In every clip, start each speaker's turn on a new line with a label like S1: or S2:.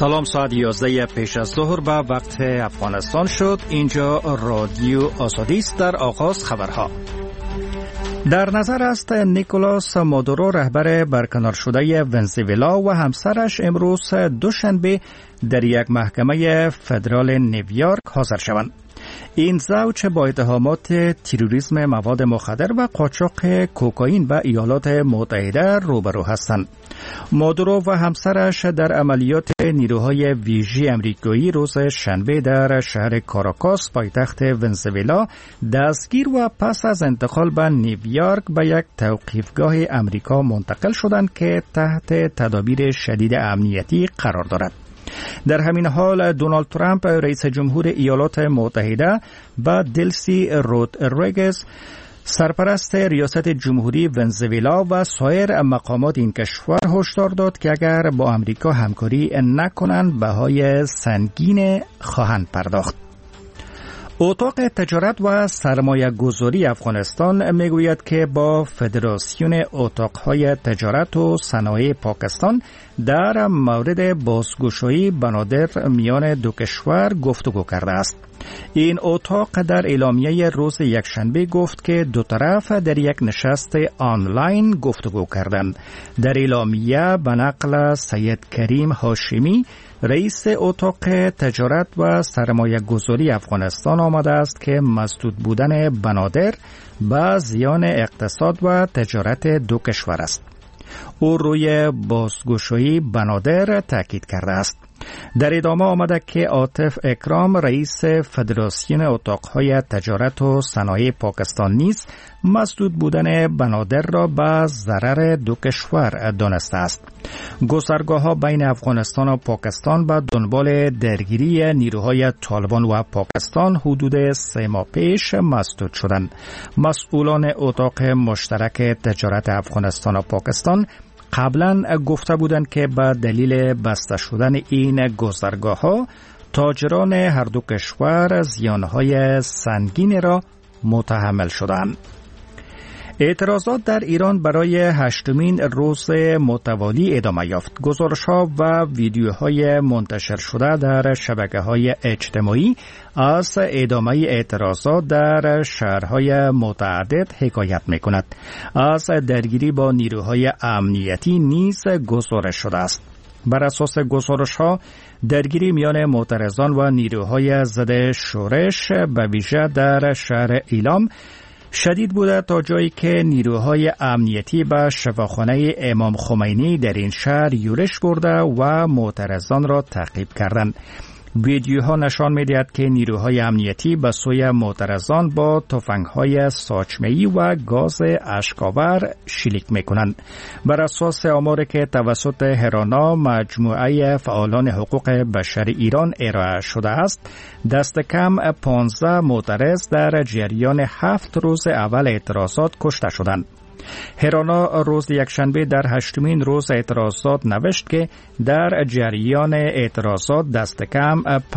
S1: سلام، ساعت 11 پیش از ظهر به وقت افغانستان شد. اینجا رادیو آزادی است. در آغاز خبرها. در نظر است نیکولاس مادورو رهبر برکنار شده ونزوئلا و همسرش امروز دوشنبه در یک محکمه فدرال نیویورک حاضر شوند. این زوج با اتهامات تروریسم مواد مخدر و قاچاق کوکائین به ایالات متحده روبرو هستند. مادورو و همسرش در عملیات نیروهای ویژه آمریکایی روز شنبه در شهر کاراکاس پایتخت ونزوئلا دستگیر و پس از انتقال به نیویورک به یک توقیفگاه آمریکا منتقل شدند که تحت تدابیر شدید امنیتی قرار دارد. در همین حال دونالد ترامپ رئیس جمهور ایالات متحده با دلسی رودریگز سرپرست ریاست جمهوری ونزوئلا و سایر مقامات این کشور هشدار داد که اگر با آمریکا همکاری نکنند بهای سنگین خواهند پرداخت. اتاق تجارت و سرمایه گذاری افغانستان میگوید که با فدراسیون اتاقهای تجارت و صنایع پاکستان در مورد بازگشایی بنادر میان دو کشور گفتگو کرده است. این اتاق در اعلامیه روز یکشنبه گفت که دو طرف در یک نشست آنلاین گفتگو کردند. در اعلامیه به نقل سید کریم هاشمی رئیس اتاق تجارت و سرمایه گذاری افغانستان آمده است که مسدود بودن بنادر به زیان اقتصاد و تجارت دو کشور است. او روی بازگشایی بنادر تاکید کرده است. در ادامه آمده که عاطف اکرام رئیس فدراسیون اتاقهای تجارت و صنایع پاکستان نیز مسدود بودن بنادر را به ضرر دو کشور دانسته است. گذرگاه‌ها بین افغانستان و پاکستان به دنبال درگیری نیروهای طالبان و پاکستان حدود 3 ماه پیش مسدود شدند. مسئولان اتاق مشترک تجارت افغانستان و پاکستان قبلا گفته بودند که به دلیل بسته شدن این گذرگاه‌ها تاجران هر دو کشور زیانهای سنگین را متحمل شدند. اعتراضات در ایران برای 8مین روز متوالی ادامه یافت. گزارش‌ها و ویدیوهای منتشر شده در شبکه‌های اجتماعی از ادامه اعتراضات در شهرهای متعدد حکایت می‌کند. از درگیری با نیروهای امنیتی نیز گزارش شده است. بر اساس گزارش‌ها درگیری میان معترضان و نیروهای ضد شورش به ویژه در شهر ایلام شدید بوده تا جایی که نیروهای امنیتی به شفاخانه امام خمینی در این شهر یورش برده و معترضان را تعقیب کردند. ویدیوها نشان می‌دهد که نیروهای امنیتی به سوی معترضان با تفنگ‌های ساچمه‌ای و گاز اشک‌آور شلیک می‌کنند. بر اساس آماری که توسط هرانا مجموعه فعالان حقوق بشر ایران ارائه شده است، دست کم 15 معترض در جریان 7 روز اول اعتراضات کشته شدند. هرانا روز یکشنبه در 8مین روز اعتراضات نوشت که در جریان اعتراضات دست کم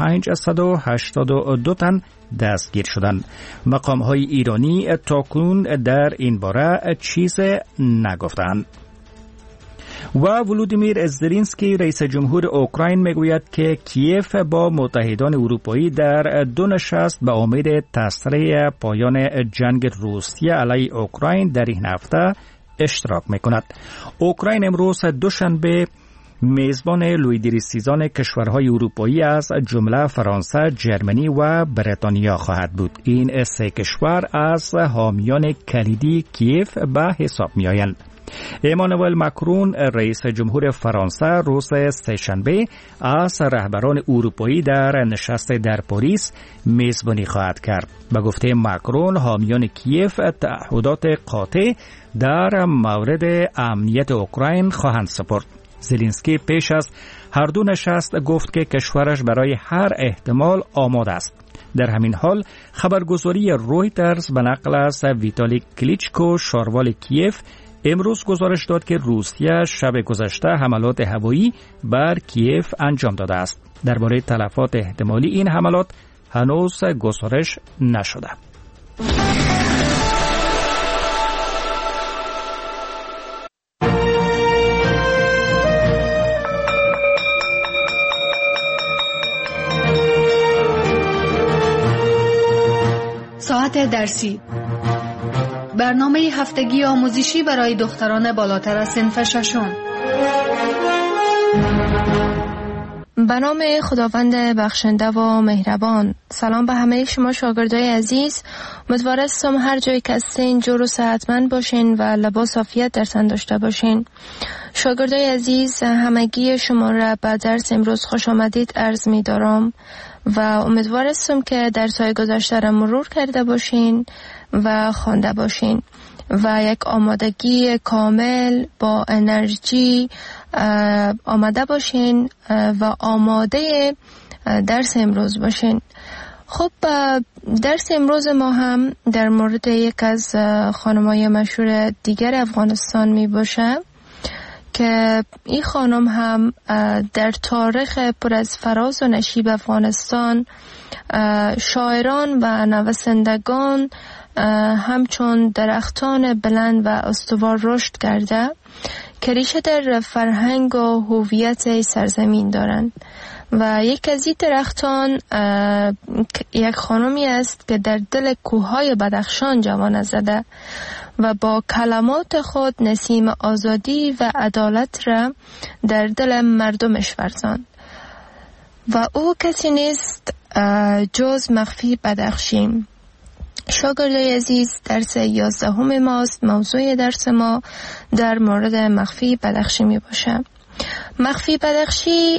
S1: 582 تن دستگیر شدند. مقام‌های ایرانی تاکنون در این باره چیز نگفتند. و ولودیمیر زلنسکی رئیس جمهور اوکراین میگوید که کیف با متحدان اروپایی در دو نشست به امید تسریع پایان جنگ روسیه علیه اوکراین در این هفته اشتراک میکند. اوکراین امروز دوشنبه میزبان لوی 13 کشورهای اروپایی از جمله فرانسه، جرمنی و بریتانیا خواهد بود. این 3 کشور از حامیان کلیدی کیف به حساب میآیند. امانوئل ماکرون رئیس جمهور فرانسه روز سه‌شنبه از رهبران اروپایی در نشست در پاریس میزبانی خواهد کرد. به گفته ماکرون حامیان کیف تعهدات قاطع در مورد امنیت اوکراین خواهند سپرد. زلنسکی پیش از هر دو نشست گفت که کشورش برای هر احتمال آماده است. در همین حال خبرگزاری رویترز به نقل از ویتالی کلیچکو شاروال کیف امروز گزارش داد که روسیه شب گذشته حملات هوایی بر کیف انجام داده است. درباره تلفات احتمالی این حملات هنوز گزارش نشده.
S2: درسی، برنامه هفتگی آموزشی برای دختران بالاتر از صنف ششم.
S3: به نام خداوند بخشنده و مهربان. سلام به همه شما شاگردای عزیز. امیدوارم هر جایی که هستین جور و صحتمند باشین و لباس عافیت در تن داشته باشین. شاگردای عزیز، همگی شما را به درس امروز خوش آمدید عرض می دارم و امیدوارم که درس‌های گذشته را مرور کرده باشین و خوانده باشین و یک آمادگی کامل با انرژی آماده باشین و آماده درس امروز باشین. خب درس امروز ما هم در مورد یک از خانم‌های مشهور دیگر افغانستان می باشه که این خانم هم در تاریخ پر از فراز و نشیب افغانستان شاعران و نویسندگان همچون درختان بلند و استوار رشد کرده که ریشه در فرهنگ و هویت سرزمین دارند و یک از این درختان یک خانمی است که در دل کوههای بدخشان جوانه زده و با کلمات خود نسیم آزادی و عدالت را در دل مردمش ورزاند و او کسی نیست جز مخفی بدخشی. شاگردای عزیز، درس 11 ماست. موضوع درس ما در مورد مخفی بدخشی می باشه. مخفی بدخشی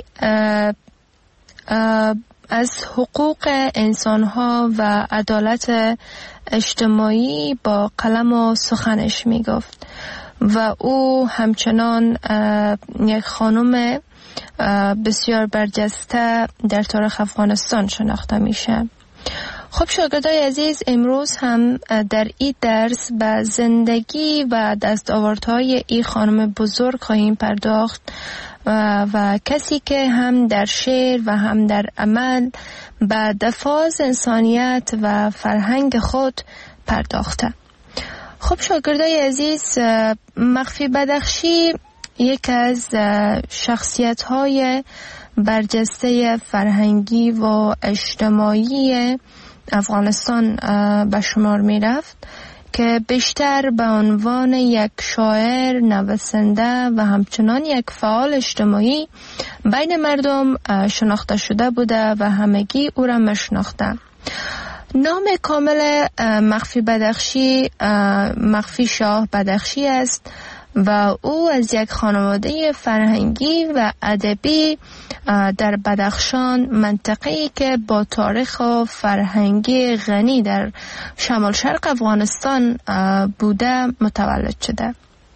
S3: از حقوق انسانها و عدالت اجتماعی با قلم و سخنش می گفت و او همچنان یک خانم بسیار برجسته در تاریخ افغانستان شناخته میشه. خب شاگردای عزیز، امروز هم در این درس به زندگی و دستاوردهای این خانم بزرگ خواهیم پرداخت و کسی که هم در شعر و هم در عمل به دفاع از انسانیت و فرهنگ خود پرداخته. خب شاگردای عزیز، مخفی بدخشی یک از شخصیت‌های برجسته فرهنگی و اجتماعی افغانستان به شمار می رفت که بیشتر به عنوان یک شاعر، نویسنده و همچنان یک فعال اجتماعی بین مردم شناخته شده بوده و همگی او را می‌شناختند. نام کامل مخفی بدخشی مخفی شاه بدخشی است و او از یک خانواده فرهنگی و ادبی در بدخشان، منطقه‌ای که با تاریخ و فرهنگی غنی در شمال شرق افغانستان بوده متولد شده.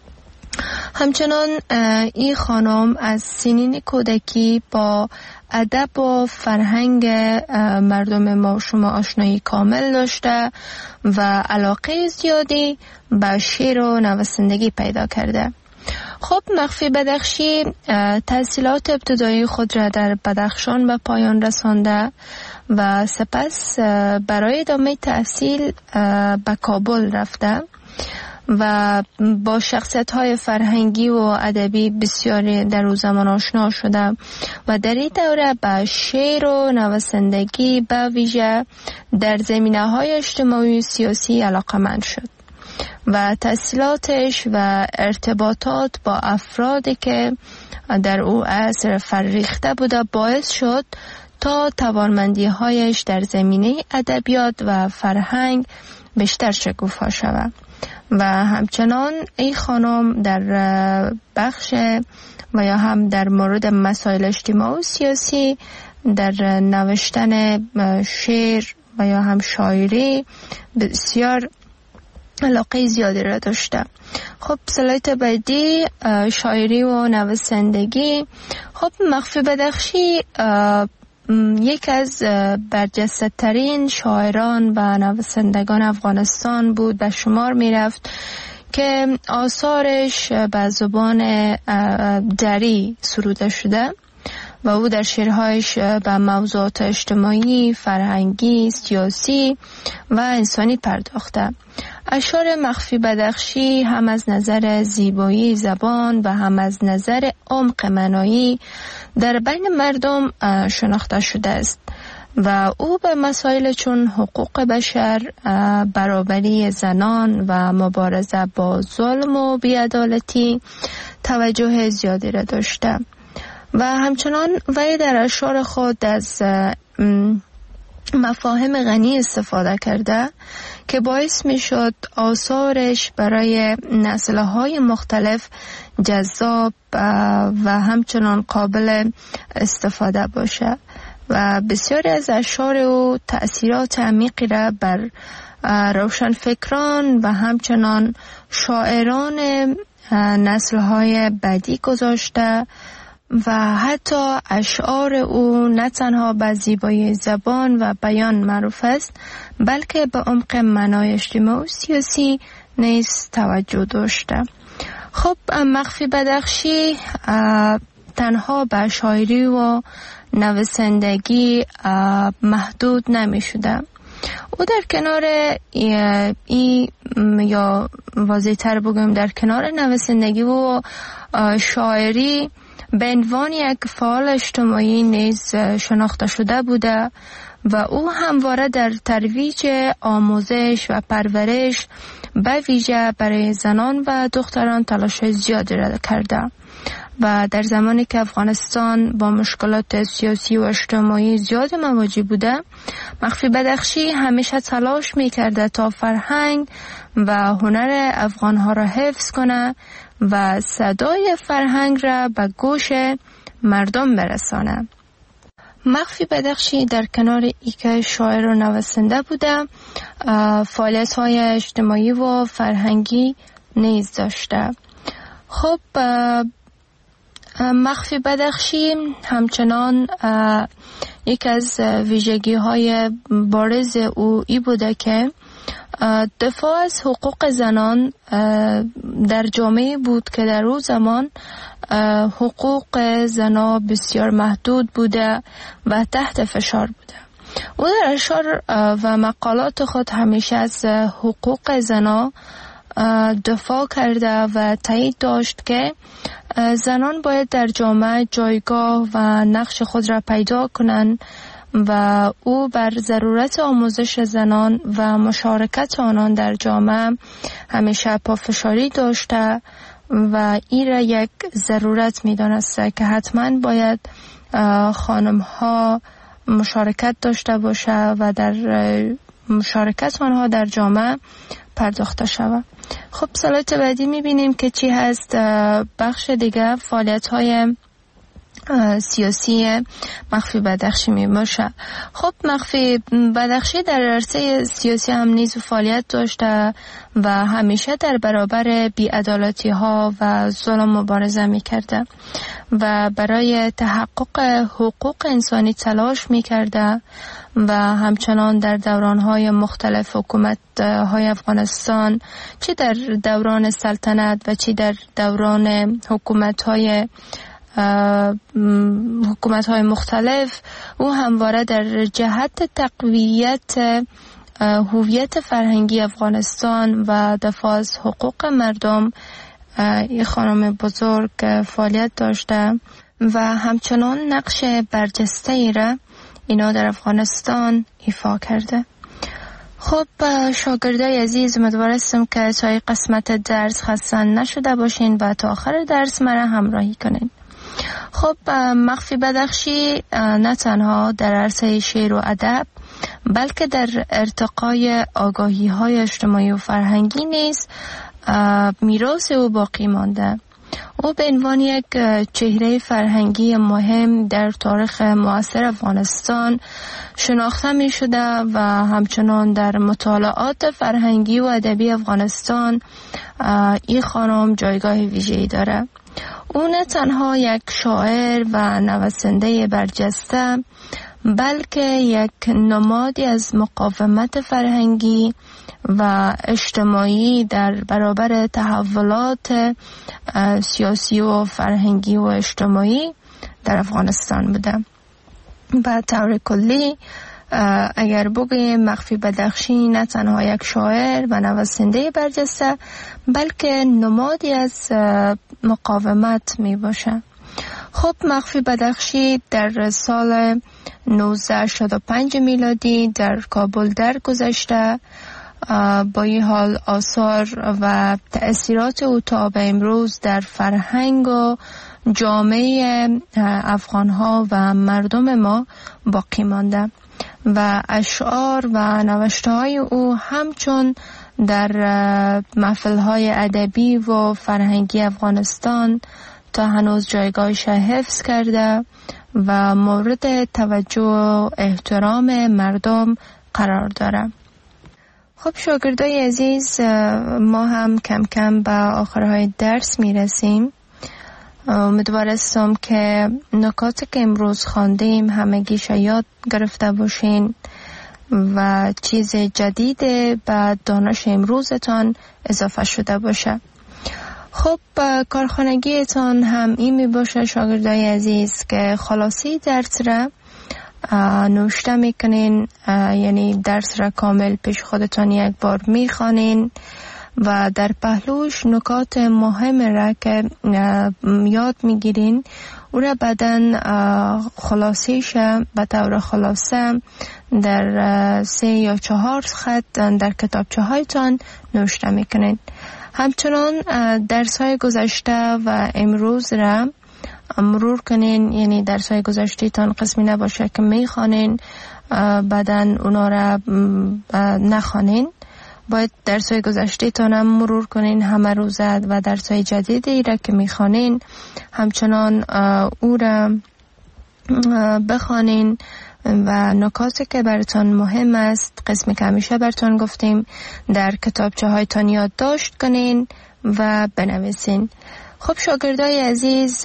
S3: همچنان این خانم از سنین کودکی با ادب و فرهنگ مردم ما شما آشنایی کامل داشته و علاقه زیادی به شعر و نویسندگی پیدا کرده. خب مخفی بدخشی تحصیلات ابتدایی خود را در بدخشان به پایان رسانده و سپس برای ادامه تحصیل به کابل رفته و با شخصیت‌های فرهنگی و ادبی بسیاری در او زمان آشنا شده و در این دوره به شعر و نویسندگی به ویژه در زمینه‌های اجتماعی و سیاسی علاقه‌مند شد و تحصیلاتش و ارتباطات با افرادی که در او عصر فرریخته بوده باعث شد تا توانمندی‌هایش در زمینه ادبیات و فرهنگ بیشتر شکوفا شود و همچنان این خانم در بخش و یا هم در مورد مسائل اجتماعی و سیاسی در نوشتن شعر و یا هم شاعری بسیار علاقه زیادی را داشته. خب سلایت بعدی شاعری و نویسندگی. خب مخفی بدخشی یک از برجسته ترین شاعران و نویسندگان افغانستان بود به شمار می رفت که آثارش به زبان دری سروده شده و او در شعرهایش به موضوعات اجتماعی، فرهنگی، سیاسی و انسانی پرداخته. اشعار مخفی بدخشی هم از نظر زیبایی زبان و هم از نظر عمق معنایی در بین مردم شناخته شده است و او به مسائل چون حقوق بشر، برابری زنان و مبارزه با ظلم و بی‌عدالتی توجه زیادی را داشته و همچنان وی در اشعار خود از مفاهیم غنی استفاده کرده که باعث می شد آثارش برای نسل‌های مختلف جذاب و همچنان قابل استفاده باشه و بسیاری از اشعار او تأثیرات عمیقی را بر روشنفکران و همچنان شاعران نسل‌های بعدی گذاشته و حتی اشعار او نه تنها به زیبایی زبان و بیان معروف است، بلکه به عمق معنای اجتماعی و سیاسی نیز توجه داشته. خب مخفی بدخشی تنها به شاعری و نویسندگی محدود نمی شده. او در کنار یا واضح‌تر بگویم در کنار نویسندگی و شاعری به عنوان یک فعال اجتماعی نیز شناخته شده بوده و او همواره در ترویج آموزش و پرورش به ویژه برای زنان و دختران تلاش زیادی را کرده و در زمانی که افغانستان با مشکلات سیاسی و اجتماعی زیاد مواجه بوده، مخفی بدخشی همیشه تلاش می‌کرده تا فرهنگ و هنر افغان‌ها را حفظ کنه و صدای فرهنگ را به گوش مردم برسانه. مخفی بدخشی در کنار اینکه شاعر و نویسنده بوده، فعالیت‌های اجتماعی و فرهنگی نیز داشته. خب مخفی بدخشی همچنان یک از ویژگی‌های بارز او ای بوده که دفاع از حقوق زنان در جامعه بود که در اون زمان حقوق زنان بسیار محدود بوده و تحت فشار بوده. او در اشعار و مقالات خود همیشه از حقوق زنان دفاع کرده و تایید داشت که زنان باید در جامعه جایگاه و نقش خود را پیدا کنند و او بر ضرورت آموزش زنان و مشارکت آنان در جامعه همیشه پافشاری داشته و این را یک ضرورت می دانسته که حتما باید خانم ها مشارکت داشته باشه و در مشارکت آنها در جامعه پرداخته شود. خب سلایت بعدی می بینیم که چی هست. بخش دیگه فعالیت های سیاسی مخفی بدخشی می باشه. خب مخفی بدخشی در عرصه سیاسی هم نیز فعالیت داشته و همیشه در برابر بی‌عدالتی ها و ظلم مبارزه می کرده و برای تحقق حقوق انسانی تلاش می کرده و همچنان در دوران‌های مختلف حکومت های افغانستان، چه در دوران سلطنت و چه در دوران حکومت‌های مختلف، او همواره در جهت تقویت هویت فرهنگی افغانستان و دفاع از حقوق مردم این خانم بزرگ فعالیت داشته و همچنان نقش برجسته را اینا در افغانستان ایفا کرده. خب شاگردای عزیز، امیدوار هستم که تا این قسمت درس خسته نشده باشین و تا آخر درس مرا همراهی کنین. خب مخفی بدخشی نه تنها در عرصه شعر و ادب بلکه در ارتقای آگاهی های اجتماعی و فرهنگی نیز میراث او باقی مانده. او به عنوان یک چهره فرهنگی مهم در تاریخ معاصر افغانستان شناخته می شده و همچنان در مطالعات فرهنگی و ادبی افغانستان این خانم جایگاه ویژه‌ای داره. او نه تنها یک شاعر و نویسنده برجسته بلکه یک نمادی از مقاومت فرهنگی و اجتماعی در برابر تحولات سیاسی و فرهنگی و اجتماعی در افغانستان بوده. به طور کلی اگر بگوییم مخفی بدخشی نه تنها یک شاعر و نویسنده برجسته بلکه نمادی از مقاومت می باشه. خب مخفی بدخشی در سال 1985 میلادی در کابل درگذشته. با این حال آثار و تأثیرات او تا به امروز در فرهنگ و جامعه افغانها و مردم ما باقی مانده و اشعار و نوشته‌های او همچون در محفل‌های ادبی و فرهنگی افغانستان تا هنوز جایگاهش حفظ کرده و مورد توجه و احترام مردم قرار داره. خب شاگردای عزیز، ما هم کم کم به آخرهای درس میرسیم. امیدوارستم که نکاتی که امروز خواندیم همگیش یاد گرفته باشین و چیز جدید به دانش امروزتان اضافه شده باشه. خب کارخانگیتان هم این می باشه شاگردای عزیز که خلاصی درس را نوشته میکنین، یعنی درس را کامل پیش خودتان یک بار میخوانین و در پهلوش نکات مهم را که یاد میگیرین او را بعدن خلاصیش به طور خلاصه در 3 یا 4 خط در کتابچه هایتان نوشته میکنین. همچنان درس های گذشته و امروز را مرور کنین، یعنی درس های گذشته تان قسمی نباشه که میخوانین بعدن اونا را نخوانین. باید درس های گذشته تان هم مرور کنین همه روزه و درس های جدیدی را که میخوانین همچنان او را بخوانین و نکاتی که براتون مهم است، قسمی که همیشه براتون گفتیم، در کتابچه هایتان یادداشت کنین و بنویسین. خب شاگردای عزیز،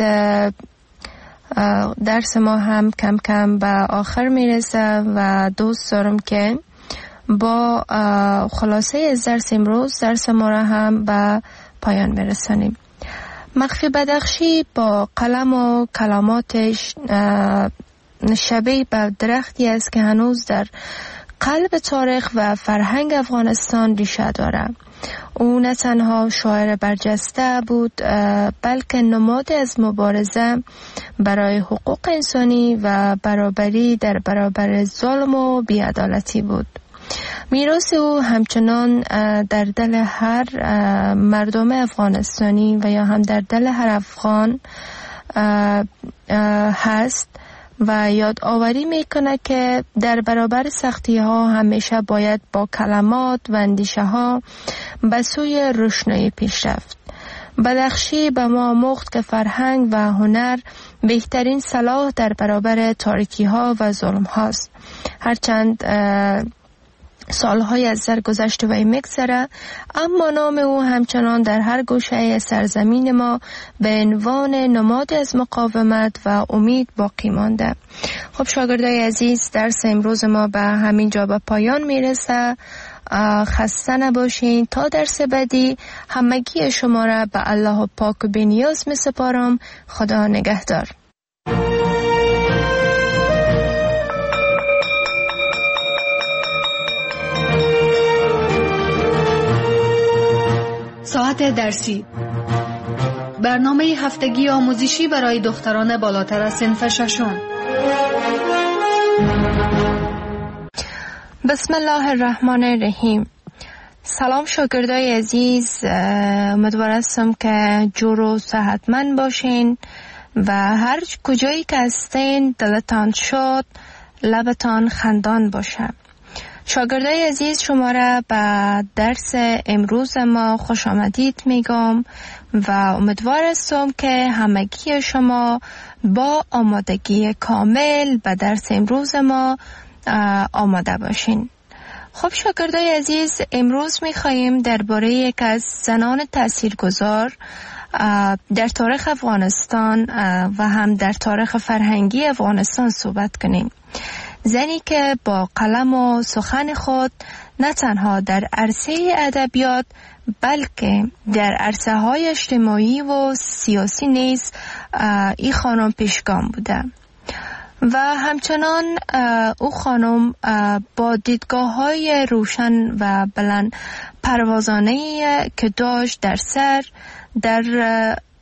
S3: درس ما هم کم کم به آخر میرسه و دوست دارم که با خلاصه از درس امروز درس ما را هم به پایان برسانیم. مخفی بدخشی با قلم و کلماتش شبیه به درختی است که هنوز در قلب تاریخ و فرهنگ افغانستان ریشه داره. او نه تنها شاعر برجسته بود بلکه نماد از مبارزه برای حقوق انسانی و برابری در برابر ظلم و بی‌عدالتی بود. میراث او همچنان در دل هر مردم افغانستانی و یا هم در دل هر افغان هست و یادآوری میکنه که در برابر سختی ها همیشه باید با کلمات و اندیشه ها به سوی روشنایی پیش رفت. بدخشی به ما آموخت که فرهنگ و هنر بهترین سلاح در برابر تاریکی ها و ظلم هاست. هرچند سالهای از سرگذشت و میگذره، اما نام او همچنان در هر گوشه سرزمین ما به عنوان نماد از مقاومت و امید باقی مانده. خب شاگردای عزیز، درس امروز ما به همین جا به پایان میرسه. خسته نباشین. تا درس بعدی همگی شما را به الله پاک و بی‌نیاز میسپارم. خدا نگهدار.
S2: ساعت درسی، برنامه هفتگی آموزشی برای دختران بالاتر از صنف ششم.
S3: بسم الله الرحمن الرحیم. سلام شاگردای عزیز، امیدوار هستم که جور و صحتمند باشین و هر کجایی که هستین دلتان شاد، لبتان خندان باشه. شاگردای عزیز، شما را به درس امروز ما خوش آمدید میگم و امیدوار هستم که همگی شما با آمادگی کامل به درس امروز ما آماده باشین. خب شاگردای عزیز، امروز میخواییم درباره یک از زنان تاثیرگذار در تاریخ افغانستان و هم در تاریخ فرهنگی افغانستان صحبت کنیم. زنی که با قلم و سخن خود نه تنها در عرصه ادبیات بلکه در عرصه های اجتماعی و سیاسی نیز این خانم پیشگام بوده و همچنان او خانم با دیدگاه های روشن و بلند پروازانه که داشت در سر در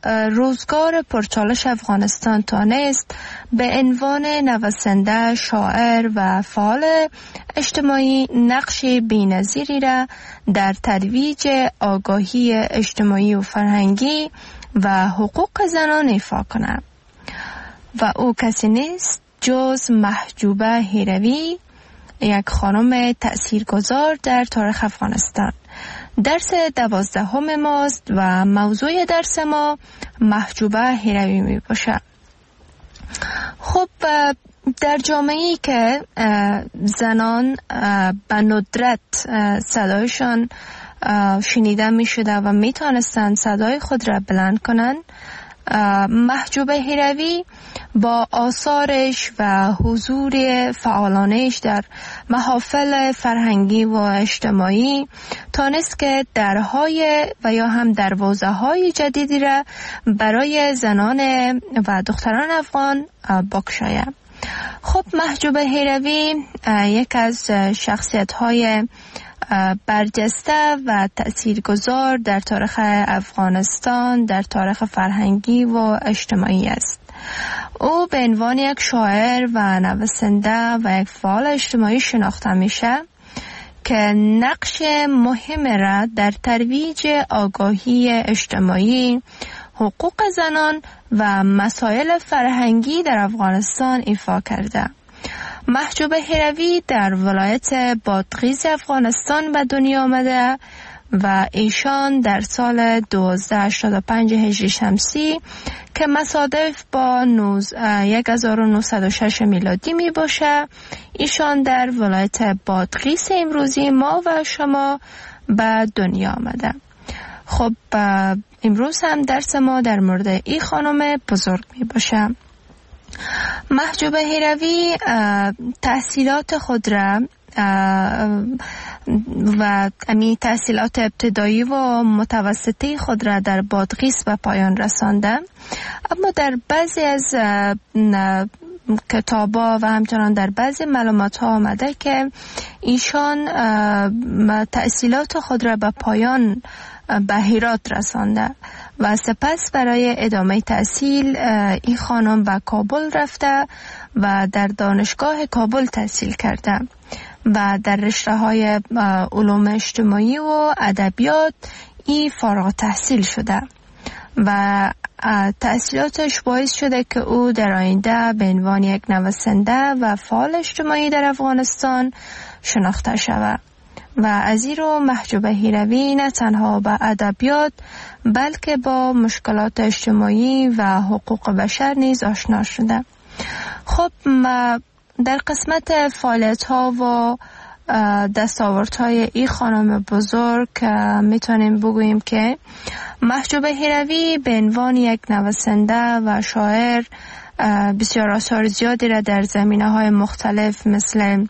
S3: روزگار پرچالش افغانستان تانست به عنوان نویسنده، شاعر و فعال اجتماعی نقش بی‌نظیری را در ترویج آگاهی اجتماعی و فرهنگی و حقوق زنان ایفا کند و او کسی نیست جز محجوبه هیروی، یک خانم تأثیرگذار در تاریخ افغانستان. درس 12 ماست و موضوع درس ما محجوبه هیروی می باشه. خب در جامعه‌ای که زنان به ندرت صدایشان شنیده می شده و می توانستند صدای خود را بلند کنند، محجوبه هیروی با آثارش و حضور فعالانش در محافل فرهنگی و اجتماعی تانست که درهای و یا هم دروازه‌های جدیدی را برای زنان و دختران افغان بگشاید. خب محجوبه هیروی یک از شخصیت‌های برجسته و تأثیرگذار در تاریخ افغانستان، در تاریخ فرهنگی و اجتماعی است. او به عنوان یک شاعر و نویسنده و یک فعال اجتماعی شناخته میشه که نقش مهم را در ترویج آگاهی اجتماعی، حقوق زنان و مسائل فرهنگی در افغانستان ایفا کرده. محجوبه هیروی در ولایت بادغیس افغانستان به دنیا آمده و ایشان در سال 1285 هجری شمسی که مصادف با 1906 میلادی می باشه، ایشان در ولایت بادغیس امروزی ما و شما به دنیا آمده. خب امروز هم درس ما در مورد این خانم بزرگ می باشه. محجوبه هیروی تحصیلات خود را و تحصیلات ابتدایی و متوسطی خود را در بادغیس به پایان رسانده، اما در بعضی از کتابا و همچنان در بعضی معلومات ها آمده که ایشان تحصیلات خود را به پایان به هرات رسانده و سپس برای ادامه تحصیل این خانم به کابل رفته و در دانشگاه کابل تحصیل کرده و در رشته‌های علوم اجتماعی و ادبیات ای فارغ التحصیل شده و تحصیلاتش باعث شده که او در آینده به عنوان یک نویسنده و فعال اجتماعی در افغانستان شناخته شود و از این رو محجوبه هیروی نه تنها با ادبیات بلکه با مشکلات اجتماعی و حقوق بشر نیز آشنا شده. خب در قسمت فعالیت ها و دستاوردهای این خانم بزرگ میتونیم بگوییم که محجوبه هیروی به عنوان یک نویسنده و شاعر بسیار آثار زیادی را در زمینه‌های مختلف مثل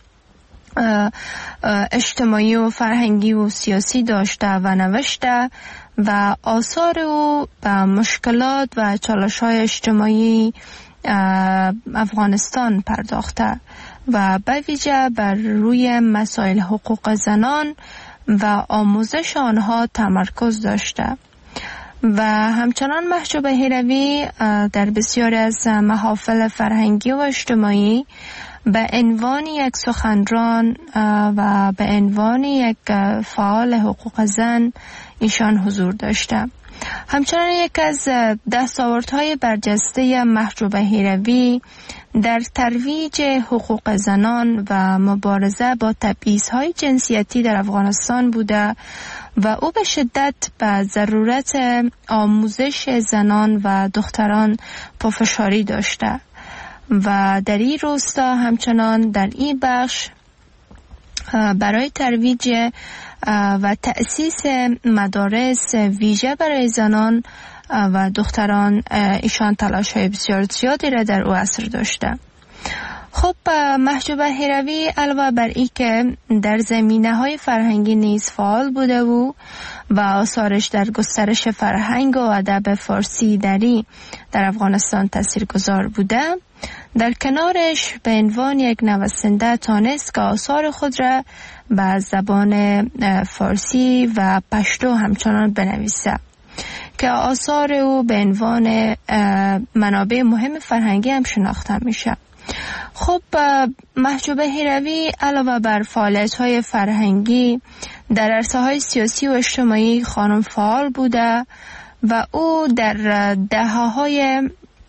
S3: اجتماعی و فرهنگی و سیاسی داشته و نوشته و آثار او به مشکلات و چالش‌های اجتماعی افغانستان پرداخته و به ویژه بر روی مسائل حقوق زنان و آموزش آنها تمرکز داشته و همچنان محجوبه هیروی در بسیاری از محافل فرهنگی و اجتماعی به عنوان یک سخنران و به عنوان یک فعال حقوق زن ایشان حضور داشته. همچنان یک از دستاوردهای برجسته محجوبه هیروی در ترویج حقوق زنان و مبارزه با تبعیض‌های جنسیتی در افغانستان بوده و او به شدت به ضرورت آموزش زنان و دختران پافشاری داشته و در این راستا همچنان در این بخش برای ترویج و تأسیس مدارس ویژه برای زنان و دختران ایشان تلاش‌های بسیار زیادی را در او عصر داشته. خب محجوبه هیروی علاوه بر این که در زمینه‌های فرهنگی نیز فعال بوده و آثارش در گسترش فرهنگ و ادب فارسی دری در افغانستان تاثیرگذار بوده، در کنارش به عنوان یک نویسنده تانست که آثار خود را به زبان فارسی و پشتو همچنان بنویسه که آثار او به عنوان منابع مهم فرهنگی هم شناخته میشه. خب محجوب هیروی علاوه بر فعالیت‌های فرهنگی در عرصه‌های سیاسی و اجتماعی خانم فعال بوده و او در دهه‌های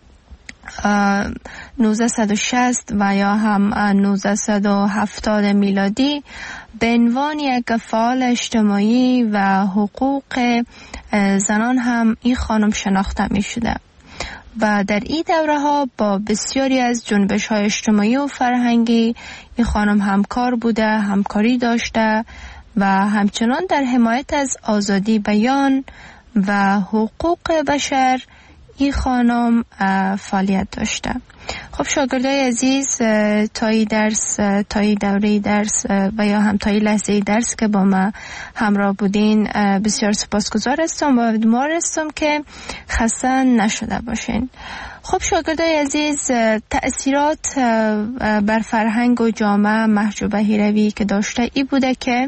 S3: 1960 و یا هم 1970 میلادی به عنوان یک فعال اجتماعی و حقوق زنان هم این خانم شناخته می شده و در این دوره ها با بسیاری از جنبش های اجتماعی و فرهنگی این خانم همکار بوده، همکاری داشته و همچنان در حمایت از آزادی بیان و حقوق بشر این خانم فعالیت داشته. خب شاگردای عزیز، تا این دوره درس و یا هم تا این لحظه درس که با ما همراه بودین بسیار سپاسگزار هستم و امیدوار هستم که خسته نشده باشین. خب شاگردای عزیز، تأثیرات بر فرهنگ و جامعه محجوب هیروی که داشته ای بوده که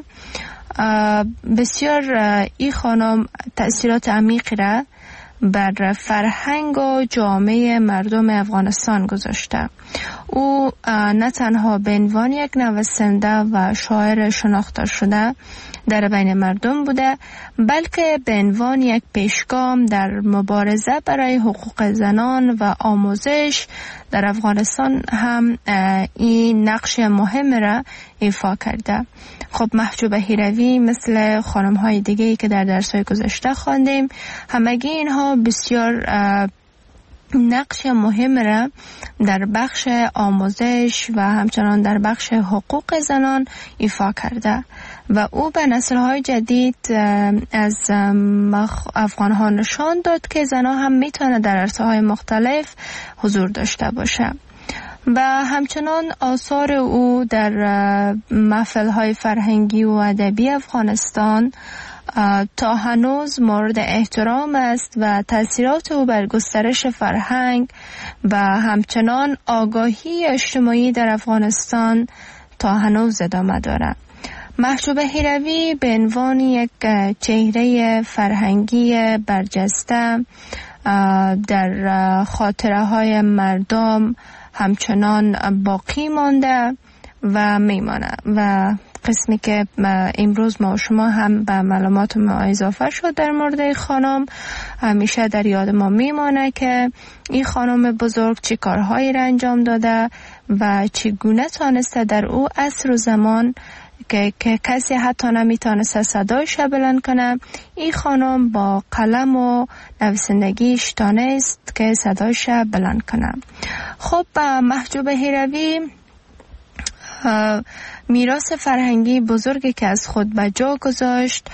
S3: بسیار این خانم تأثیرات عمیقی را بر فرهنگ و جامعه مردم افغانستان گذاشته. او نه تنها به عنوان یک نویسنده و شاعر شناخته شده در بین مردم بوده، بلکه به عنوان یک پیشگام در مبارزه برای حقوق زنان و آموزش در افغانستان هم این نقش مهم را ایفا کرده. خب محجوب هیروی مثل خانم‌های دیگه‌ای که در درس‌های گذشته خواندیم، همگی اینها بسیار نقش مهم را در بخش آموزش و همچنان در بخش حقوق زنان ایفا کرده و او به نسل‌های جدید از افغان‌ها نشان داد که زنان هم میتونه در عرصه‌های مختلف حضور داشته باشه. و همچنان آثار او در محفل‌های فرهنگی و ادبی افغانستان تا هنوز مورد احترام است و تأثیرات او بر گسترش فرهنگ و همچنان آگاهی اجتماعی در افغانستان تا هنوز ادامه دارد. محجوب هیروی به عنوان یک چهره فرهنگی برجسته در خاطره های مردم همچنان باقی مانده و میمانه و قسمی که امروز ما و شما هم به معلومات ما اضافه شد در مورد خانم همیشه در یاد ما میمانه که این خانم بزرگ چی کارهایی را انجام داده و چگونه تانسته در او عصر و زمان که کسی حتی نمیتونسته صدایش بلند کنه، این خانم با قلم و نویسندگیش تانست که صدایش بلند کنه. خب محجوب هیروی میراث فرهنگی بزرگی که از خود به جا گذاشت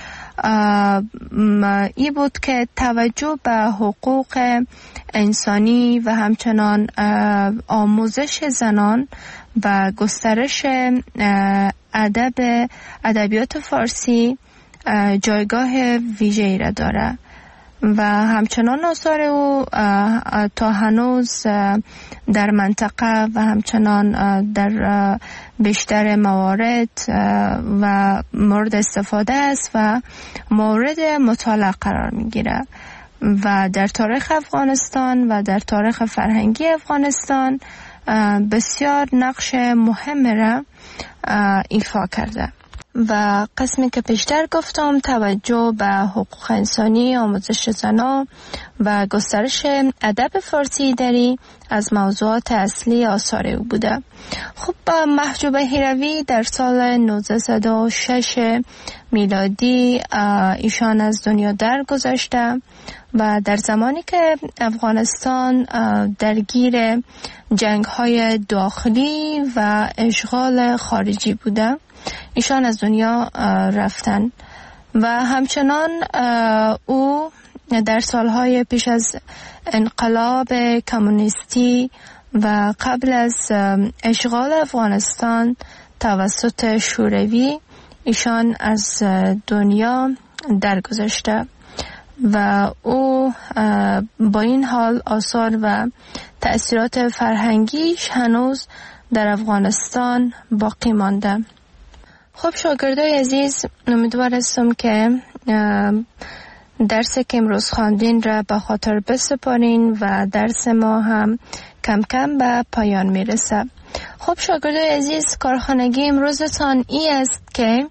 S3: ای بود که توجه به حقوق انسانی و همچنان آموزش زنان و گسترش ادبیات فارسی جایگاه ویژه‌ای را داره و همچنان آثار او تا هنوز در منطقه و همچنان در بیشتر موارد و مورد استفاده است و مورد مطالعه قرار میگیره و در تاریخ افغانستان و در تاریخ فرهنگی افغانستان بسیار نقش مهم را ایفا کرده. و قسمی که پیشتر گفتم توجه به حقوق انسانی، آموزش زنان و گسترش ادب فارسی دری از موضوعات اصلی آثار او بوده. خب محجوب هیروی در سال 1906 میلادی ایشان از دنیا درگذشته و در زمانی که افغانستان درگیر جنگ‌های داخلی و اشغال خارجی بوده ایشان از دنیا رفتن و همچنان او در سالهای پیش از انقلاب کمونیستی و قبل از اشغال افغانستان توسط شوروی ایشان از دنیا درگذشته و او با این حال آثار و تأثیرات فرهنگیش هنوز در افغانستان باقی مانده. خب شاگردای عزیز، امیدوار هستم که درسی که امروز خواندین را به خاطر بسپارین و درس ما هم کم کم به پایان میرسه. خب شاگردای عزیز، کارخانگی امروزتان ای است که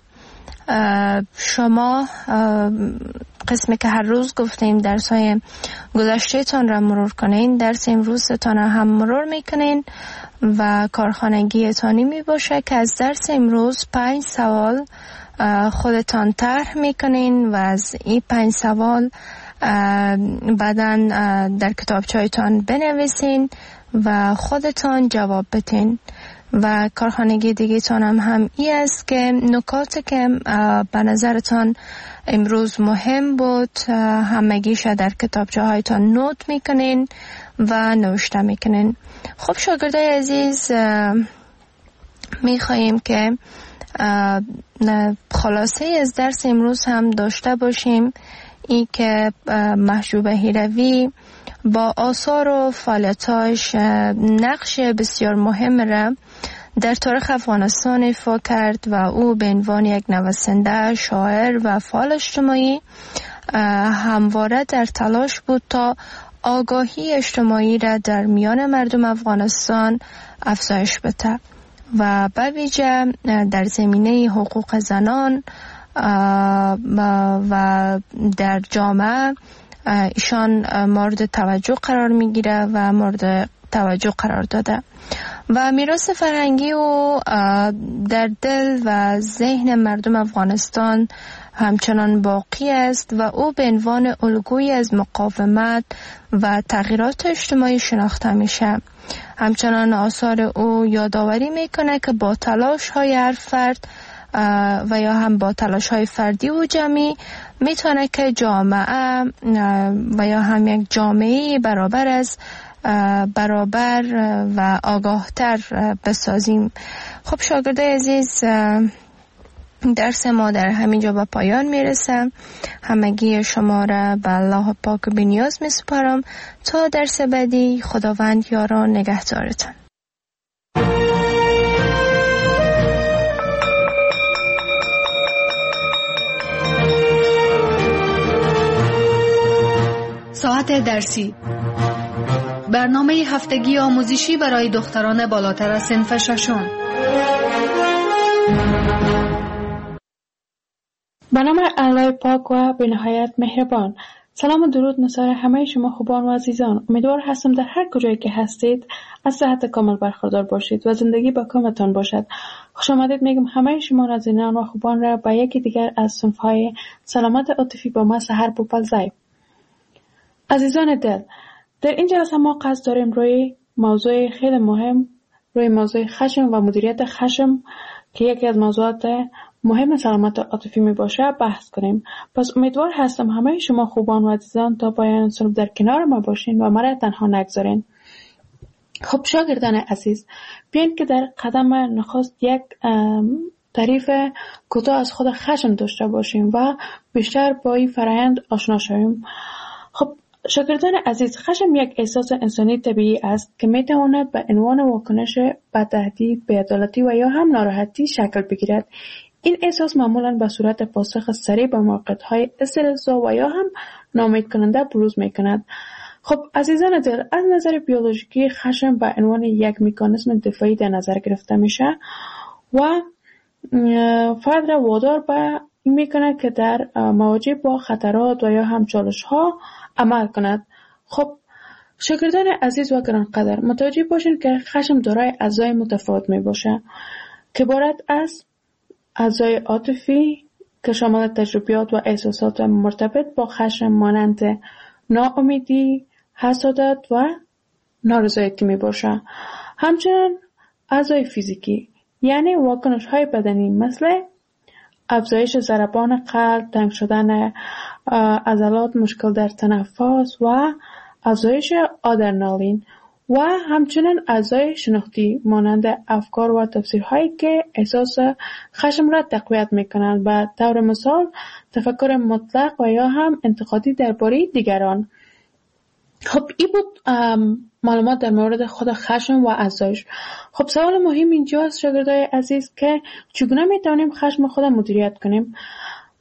S3: شما قسمی که هر روز گفتیم درس‌های گذشته تان را مرور کنین، درس امروزتان را هم مرور میکنین و کارخانگی تانی می باشه که از درس امروز 5 سوال خودتان طرح میکنین و از این 5 سوال بعداً در کتابچه‌تان بنویسین و خودتان جواب بدین. و کارخانگی دیگه تان هم ای است که نکاتی که به نظرتان امروز مهم بود همگیش در کتابچه هایتان نوت میکنین و نوشته میکنین. خب شاگردای عزیز، میخواییم که خلاصه از درس امروز هم داشته باشیم، ای که محجوب هیروی با آثار و فعالیتاش نقش بسیار مهم را در تاریخ افغانستان ایفا کرد و او به عنوان یک نویسنده، شاعر و فعال اجتماعی همواره در تلاش بود تا آگاهی اجتماعی را در میان مردم افغانستان افزایش بده و به ویژه در زمینه حقوق زنان و در جامعه ایشان مورد توجه قرار میگیره و مورد توجه قرار داده و میراث فرهنگی او در دل و ذهن مردم افغانستان همچنان باقی است و او به عنوان الگویی از مقاومت و تغییرات اجتماعی شناخته میشه. همچنان آثار او یادآوری میکنه که با تلاش های هر فرد و یا هم با تلاش های فردی و جمعی میتونه که جامعه و یا هم یک جامعه برابر و آگاهتر بسازیم. خب شاگردای عزیز، درس ما در همینجا به پایان میرسه. همگی شما را به الله پاک بی‌نیاز میسپارم تا درس بعدی. خداوند یار و نگهدارتان.
S2: ساعت درسی، برنامه هفتگی آموزشی برای دختران بالاتر از صنف ششم.
S4: به نام الله پاک و به نهایت مهربان. سلام و درود نثار همه شما خوبان و عزیزان. امیدوار هستم در هر کجایی که هستید از صحت کامل برخوردار باشید و زندگی با کامتان باشد. خوش آمدید میگم همه شما نازنینان و خوبان را به یکی دیگر از صنف‌های سلامت عاطفی با ما سحر بوپلزای. عزیزان دل، در این جلسه ما قصد داریم روی موضوع خیلی مهم، روی موضوع خشم و مدیریت خشم که یکی از موضوعات مهم سلامت عاطفی می باشه بحث کنیم. پس امیدوار هستم همه شما خوبان و عزیزان تا پایان صنف در کنار ما باشین و مرا تنها نگذارین. خب شاگردان عزیز، بیاین که در قدم نخست یک تعریف کوتاه از خود خشم داشته باشیم و بیشتر با این فرآیند آشنا شویم. خب شاگردان عزیز، خشم یک احساس انسانی طبیعی است که می تواند به عنوان واکنش به تهدید، بی‌عدالتی و یا هم ناراحتی شکل بگیرد. این احساس معمولاً به صورت پاسخ سریع به موقعیت‌های استرس‌زا و یا هم ناامید کننده بروز می‌کند. خب عزیزان دل، از نظر بیولوژیکی خشم به عنوان یک مکانیزم دفاعی در نظر گرفته میشه و فرد را وادار به این میکنه که در مواجه با خطرات و یا هم چالش‌ها عمل کند. خب شاگردان عزیز و گرانقدر، متوجه باشین که خشم دارای اجزای متفاوت می باشه که عبارت از اجزای عاطفی که شامل تجربیات و احساسات مرتبط با خشم مانند ناامیدی، حسادت و نارضایتی می باشه. همچنین اجزای فیزیکی یعنی واکنش های بدنی مثل افزایش ضربان قلب، تنگ شدن عضلات، مشکل در تنفس و افزایش آدرنالین و همچنین اعضای شناختی مانند افکار و تفسیرهایی که احساس خشم را تقویت میکنند. به طور مثال تفکر مطلق و یا هم انتقادی درباره دیگران. خب این بود معلومات در مورد خود خشم و اعضایش. خب سوال مهم اینجاست شاگردای عزیز که چگونه میتونیم خشم خود مدیریت کنیم؟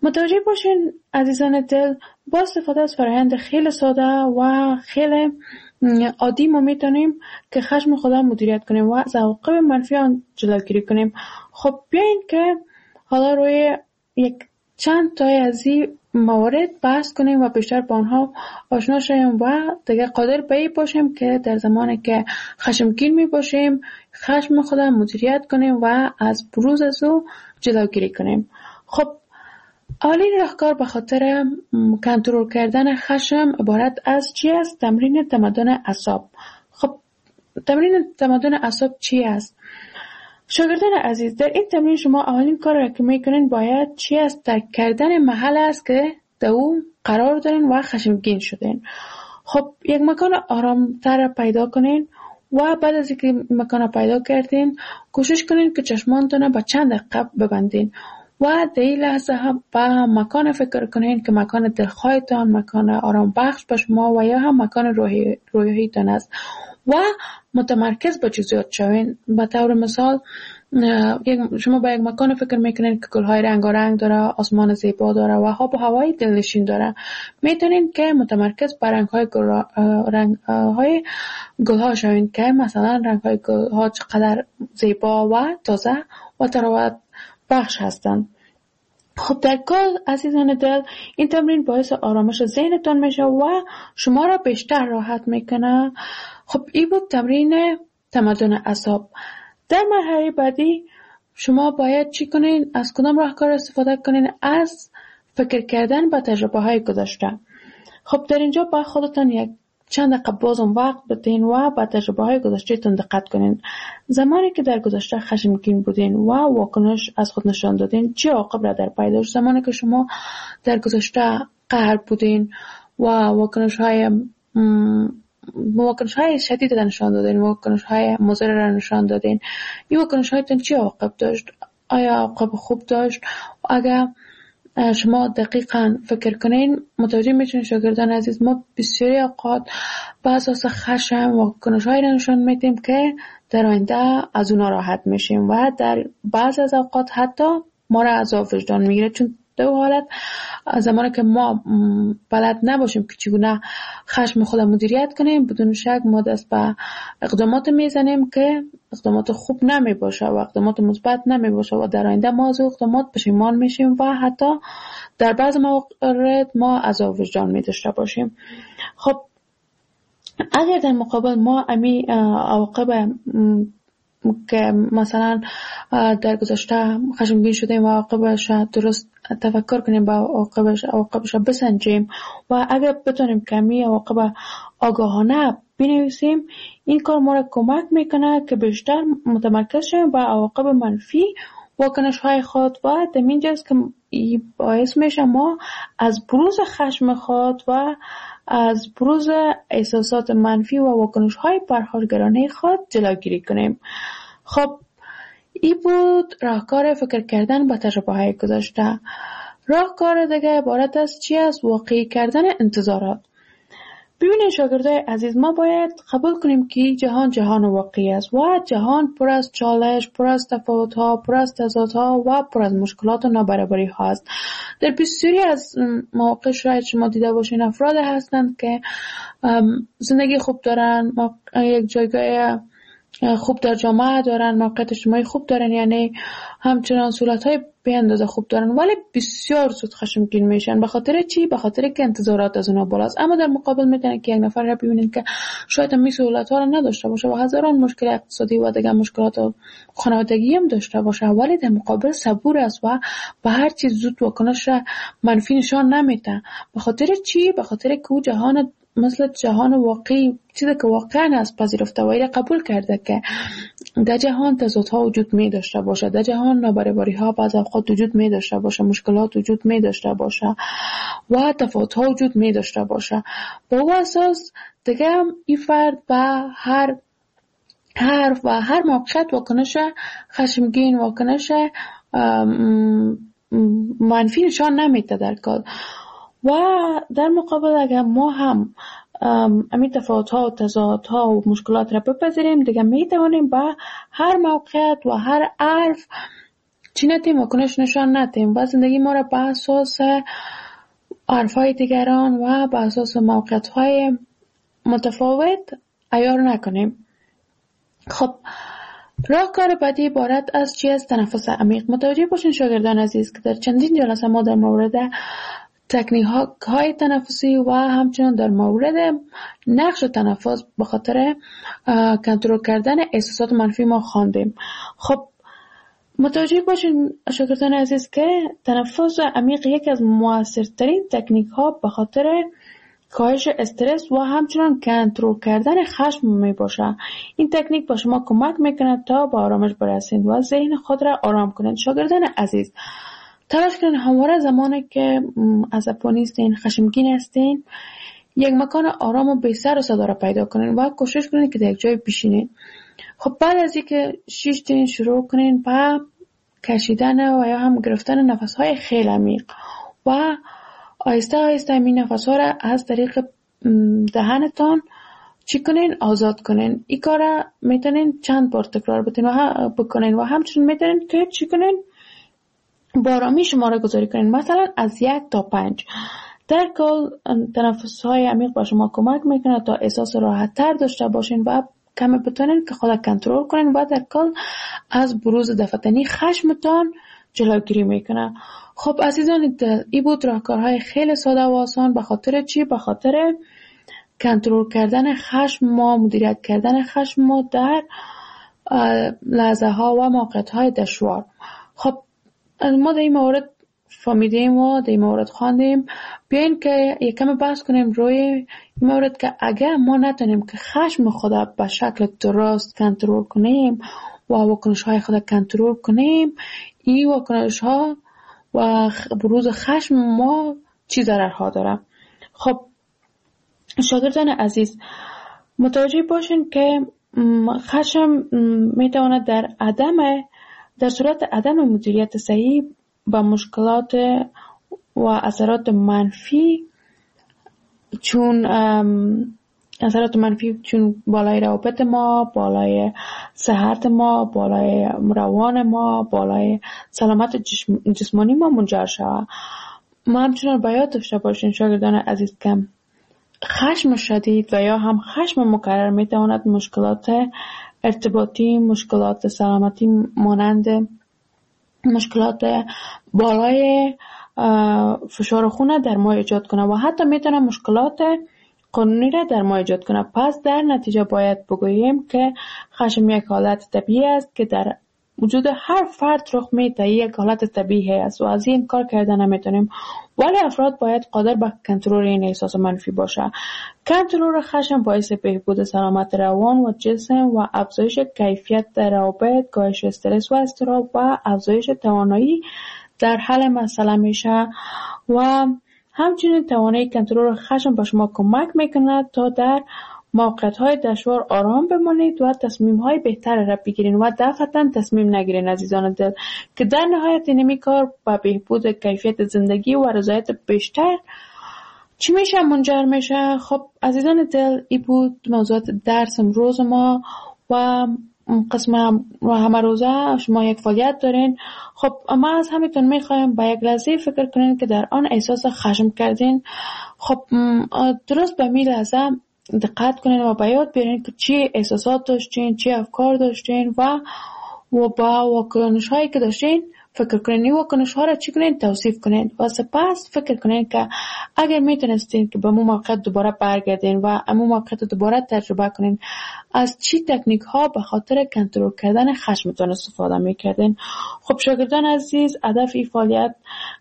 S4: متوجه باشین عزیزان دل، با استفاده از فرآیند خیلی ساده و خیلی عادی ما میتونیم که خشم خودم مدیریت کنیم و از عواقب منفی آن جلوگیری کنیم. خب بیاین که حالا روی یک چند تای از این موارد بحث کنیم و بیشتر با آنها آشنا شویم و دیگه قادر به این باشیم که در زمانی که خشمگین می باشیم خشم خودم مدیریت کنیم و از بروز از او جلوگیری کنیم. خب اولین راهکار به خاطر کنترل کردن خشم عبارت از چی است؟ تمرین تمدن اعصاب. خب تمرین تمدن اعصاب چی است؟ شاگردان عزیز، در این تمرین شما اولین کار را که میکنین باید چی است؟ درک کردن محل است که در او قرار دارین و خشمگین شدین. خب یک مکان آرامتر پیدا کنین و بعد از اینکه مکان پیدا کردین کوشش کنین که چشمانتون به چند دقیقه ببندین و در این لحظه هم به مکان فکر کنین که مکان دلخواهتان، مکان آرام بخش به شما و یا هم مکان روحیتان است و متمرکز به جزئیات شوین. به طور مثال شما به یک مکان فکر میکنین که گلهای رنگارنگ داره، آسمان زیبا داره و آب و هوای دلنشین داره. میتونین که متمرکز بر رنگهای گلها شوین که مثلا رنگهای گلها چقدر زیبا و تازه و تراوت بخش هستند. خب در کل عزیزان دل، این تمرین باعث آرامش ذهنتان میشه و شما را بیشتر راحت میکنه. خب این بود تمرین تمدن اعصاب. در مرحله بعدی شما باید چی کنین؟ از کدام راهکار استفاده کنین؟ از فکر کردن به تجربه های گذشته. خب در اینجا با خودتان یک چند دقیقه بازم وقت بدین و به تجربه های گذشته تون دقت کنین. زمانی که در گذشته خشمگین بودین و واکنش از خود نشان دادین چه عواقب را در پی داشت؟ زمانی که شما در گذشته قهر بودین و واکنش های شدید را نشان دادین، واکنش های مضر را نشان دادین، این واکنش هایتون چه عواقب داشت؟ آیا عواقب خوب داشت؟ اگر شما دقیقاً فکر کنین متوجه میشین شاگردان عزیز، ما بسیاری اوقات به اساس خشم واکنش‌هایی را نشان میدیم که در آینده از اونا راحت میشیم و در بعضی از اوقات حتی ما را عذاب وجدان میگیره، چون در حالت زمانی که ما بلد نباشیم که چگونه خشم خود مدیریت کنیم، بدون شک ما دست به اقدامات میزنیم که اقدامات خوب نمی باشه و اقدامات مثبت نمی باشه و در آینده ما از اقدامات پشیمان میشیم و حتی در بعض موارد ما عذاب وجدان می داشته باشیم. خب اگر در مقابل ما امی عواقب که مثلا در گذشته خشمگین شدیم و عواقبش درست تفکر کنیم با عواقبش بسنجیم و اگر بتونیم کمی عواقب آگاهانه بنویسیم، این کار ما را کمک میکنه که بیشتر متمرکز شیم با عواقب منفی واکنش های خود و در اینجاست که باعث میشه ما از بروز خشم خود و از بروز احساسات منفی و واکنش های پرخاشگرانه خود جلوگیری کنیم. خب این بود راهکار فکر کردن با تجربه های گذشته. راهکار دیگه عبارت از چی است؟ واقعی کردن انتظارات. ببینید شاگردای عزیز، ما باید قبول کنیم که جهان واقعی است و جهان پر از چالش، پر از تفاوت‌ها، پر از تضادها و پر از مشکلات و نابرابری‌ها است. در بسیاری از مواقع شاید شما دیده باشین افراد هستند که زندگی خوب دارن، یک جایگاه خوب در جامعه دارن، موقعیت اجتماعی خوب دارن، یعنی همچنان سهولت‌های به اندازه خوب دارن، ولی بسیار زود خشمگین میشن. به خاطر چی؟ به خاطر که انتظارات از اونها بالاست. اما در مقابل میتونن که یک نفر را ببینید که شاید این سهولت‌ها را نداشته باشه و هزاران مشکل اقتصادی و دیگر مشکلات خانوادگی هم داشته باشه، ولی در مقابل صبور است و به هر چیز زود واکنش منفی نشان نمیده. به خاطر چی؟ به خاطر که او جهان مثل جهان واقعی، چیزی که واقعا از پذیرفته و قبول کرده که در جهان تضادها وجود می داشته باشه، در جهان نابرابری‌ها بعض اوقات وجود می داشته باشه، مشکلات وجود می داشته باشه و تفاوت‌ها وجود می داشته باشه. با او اساس دیگه این فرد به هر موقعیت واکنش خشمگین، واکنش منفی نشان نمیده در کل. و در مقابل اگر ما هم امی تفاوت‌ها و تضادها و مشکلات را بپذیریم، دیگه میتوانیم با هر موقعیت و هر حرف چی ندیم واکنش نشان ندیم و زندگی ما را به اساس حرفهای دیگران و به اساس موقعیت‌های متفاوت عیار نکنیم. خب راهکار بعدی عبارت از چی است؟ تنفس عمیق. متوجه باشین شاگردان عزیز که در چندین جلسه ما در مورد تکنیک های تنفسی و همچنین در مورد نقش تنفس به خاطر کنترل کردن احساسات منفی ما خواندیم. خب متوجه باشین شاگردان عزیز که تنفس عمیق یکی از موثرترین تکنیک ها به خاطر کاهش استرس و همچنان کنترل کردن خشم می باشه. این تکنیک با شما کمک میکنه تا به آرامش برسید و ذهن خود را آرام کنید. شاگردان عزیز تلاش کنید همواره زمانی که عصبانی هستین، خشمگین هستین، یک مکان آرام و بی سر و صدا را پیدا کنید و کوشش کنید که در یک جای بشینید. خب بعد از اینکه شیشتین شروع کنید با کشیدن و یا هم گرفتن نفس‌های خیلی عمیق و آهسته آهسته این نفس‌ها را از طریق دهنتان چی کنین؟ آزاد کنین. این کار را میتونین چند بار تکرار بکنین و همچنین میتونین که چی کنین؟ با آرامی شماره گذاری کنین، مثلا از 1 تا 5. در کل تنفس‌های عمیق با شما کمک میکنه تا احساس راحت تر داشته باشین و کمی بتونین که خود کنترل کنین و در کل از بروز دفتنی خشمتان جلوگیری میکنه. خب عزیزان این بود راهکارهای خیلی ساده و آسان. به خاطر چی؟ به خاطر کنترل کردن خشم ما، مدیریت کردن خشم ما در لحظه ها و موقعیت های دشوار. خب ما در این مورد فهمیدیم و در این مورد خواندیم. بیاین که یک کمی بحث کنیم روی این مورد که اگر ما نتونیم که خشم خدا به شکل درست کنترل کنیم و واکنش های خدا کنترل کنیم، این واکنش ها و بروز خشم ما چی ضررها داره. خب شاگردان عزیز متوجه باشین که خشم میتواند در صورت عدم مدیریت صحیح با مشکلات و اثرات منفی چون بالای روابط ما، بالای صحت ما، بالای روان ما، بالای سلامت جسمانی ما منجر شود. ما همچنان باید داشته باشین شاگردان عزیز که خشم شدید و یا هم خشم مکرر میتواند مشکلات ارتباطی، مشکلات سلامتی مانند مشکلات بالای فشار خون در ما ایجاد کنه و حتی میتونه مشکلات قانونی را در ما ایجاد کنه. پس در نتیجه باید بگوییم که خشم یک حالت طبیعی است که در وجود هر فرد رخ میده، یک حالت طبیعی است و از این کار کردن نمیتونیم، ولی افراد باید قادر به کنترل این احساس منفی باشه. کنترل خشم باعث بهبود سلامت روان و جسم و افزایش کیفیت در روابط، کاهش استرس و اضطراب و افزایش توانایی در حل مسئله میشه و همچنین توانایی کنترل خشم به شما کمک میکنه تا در موقعیت‌های دشوار آرام بمانید و تصمیم‌های بهتر را بگیرید و دفعتاً تصمیم نگیرید عزیزان دل، که در نهایت این کار به بهبود کیفیت زندگی و رضایت بیشتر چی میشه؟ منجر میشه. خب عزیزان دل این بود موضوعات درس امروز ما و قسم همه روزه شما یک فعالیت دارین. خب ما از همیتون میخوایم به یک لحظه فکر کنین که در آن احساس خشم کردین. خب درست به می لحظه دقت کنین و به یاد بیارین که چی احساسات داشتین، چی افکار داشتین و با واکنش هایی که داشتین فکر کنین. این واکنش ها را چی کنین؟ توصیف کنین و سپس فکر کنین که اگر میتونستین که به مو موقع دوباره برگردین و امو موقع دوباره تجربه کنین، از چی تکنیک ها به خاطر کنترل کردن خشمتون استفاده میکردین. خب شاگردان عزیز هدف این فعالیت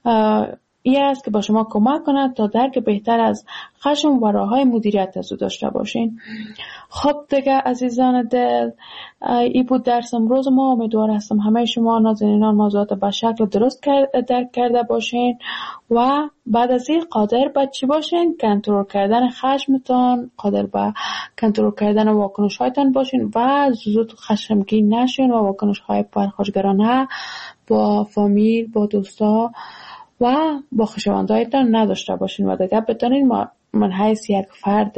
S4: این است که با شما کمک کند تا درک بهتر از خشم و راه‌های مدیریت از او داشته باشین. خب دیگه عزیزان دل این بود درس امروز ما. امیدوار هستم همه شما نازنینان موضوعات به شکل درست درک کرده باشین و بعد از این قادر به چی باشین؟ کنترل کردن خشمتان، قادر به کنترل کردن واکنش هایتان باشین و زود خشمگین نشین و واکنش های پرخاشگرانه با فامیل، با دوستا و با خویشاوندایتان نداشته باشین و دیگه بتونین من حیث یک فرد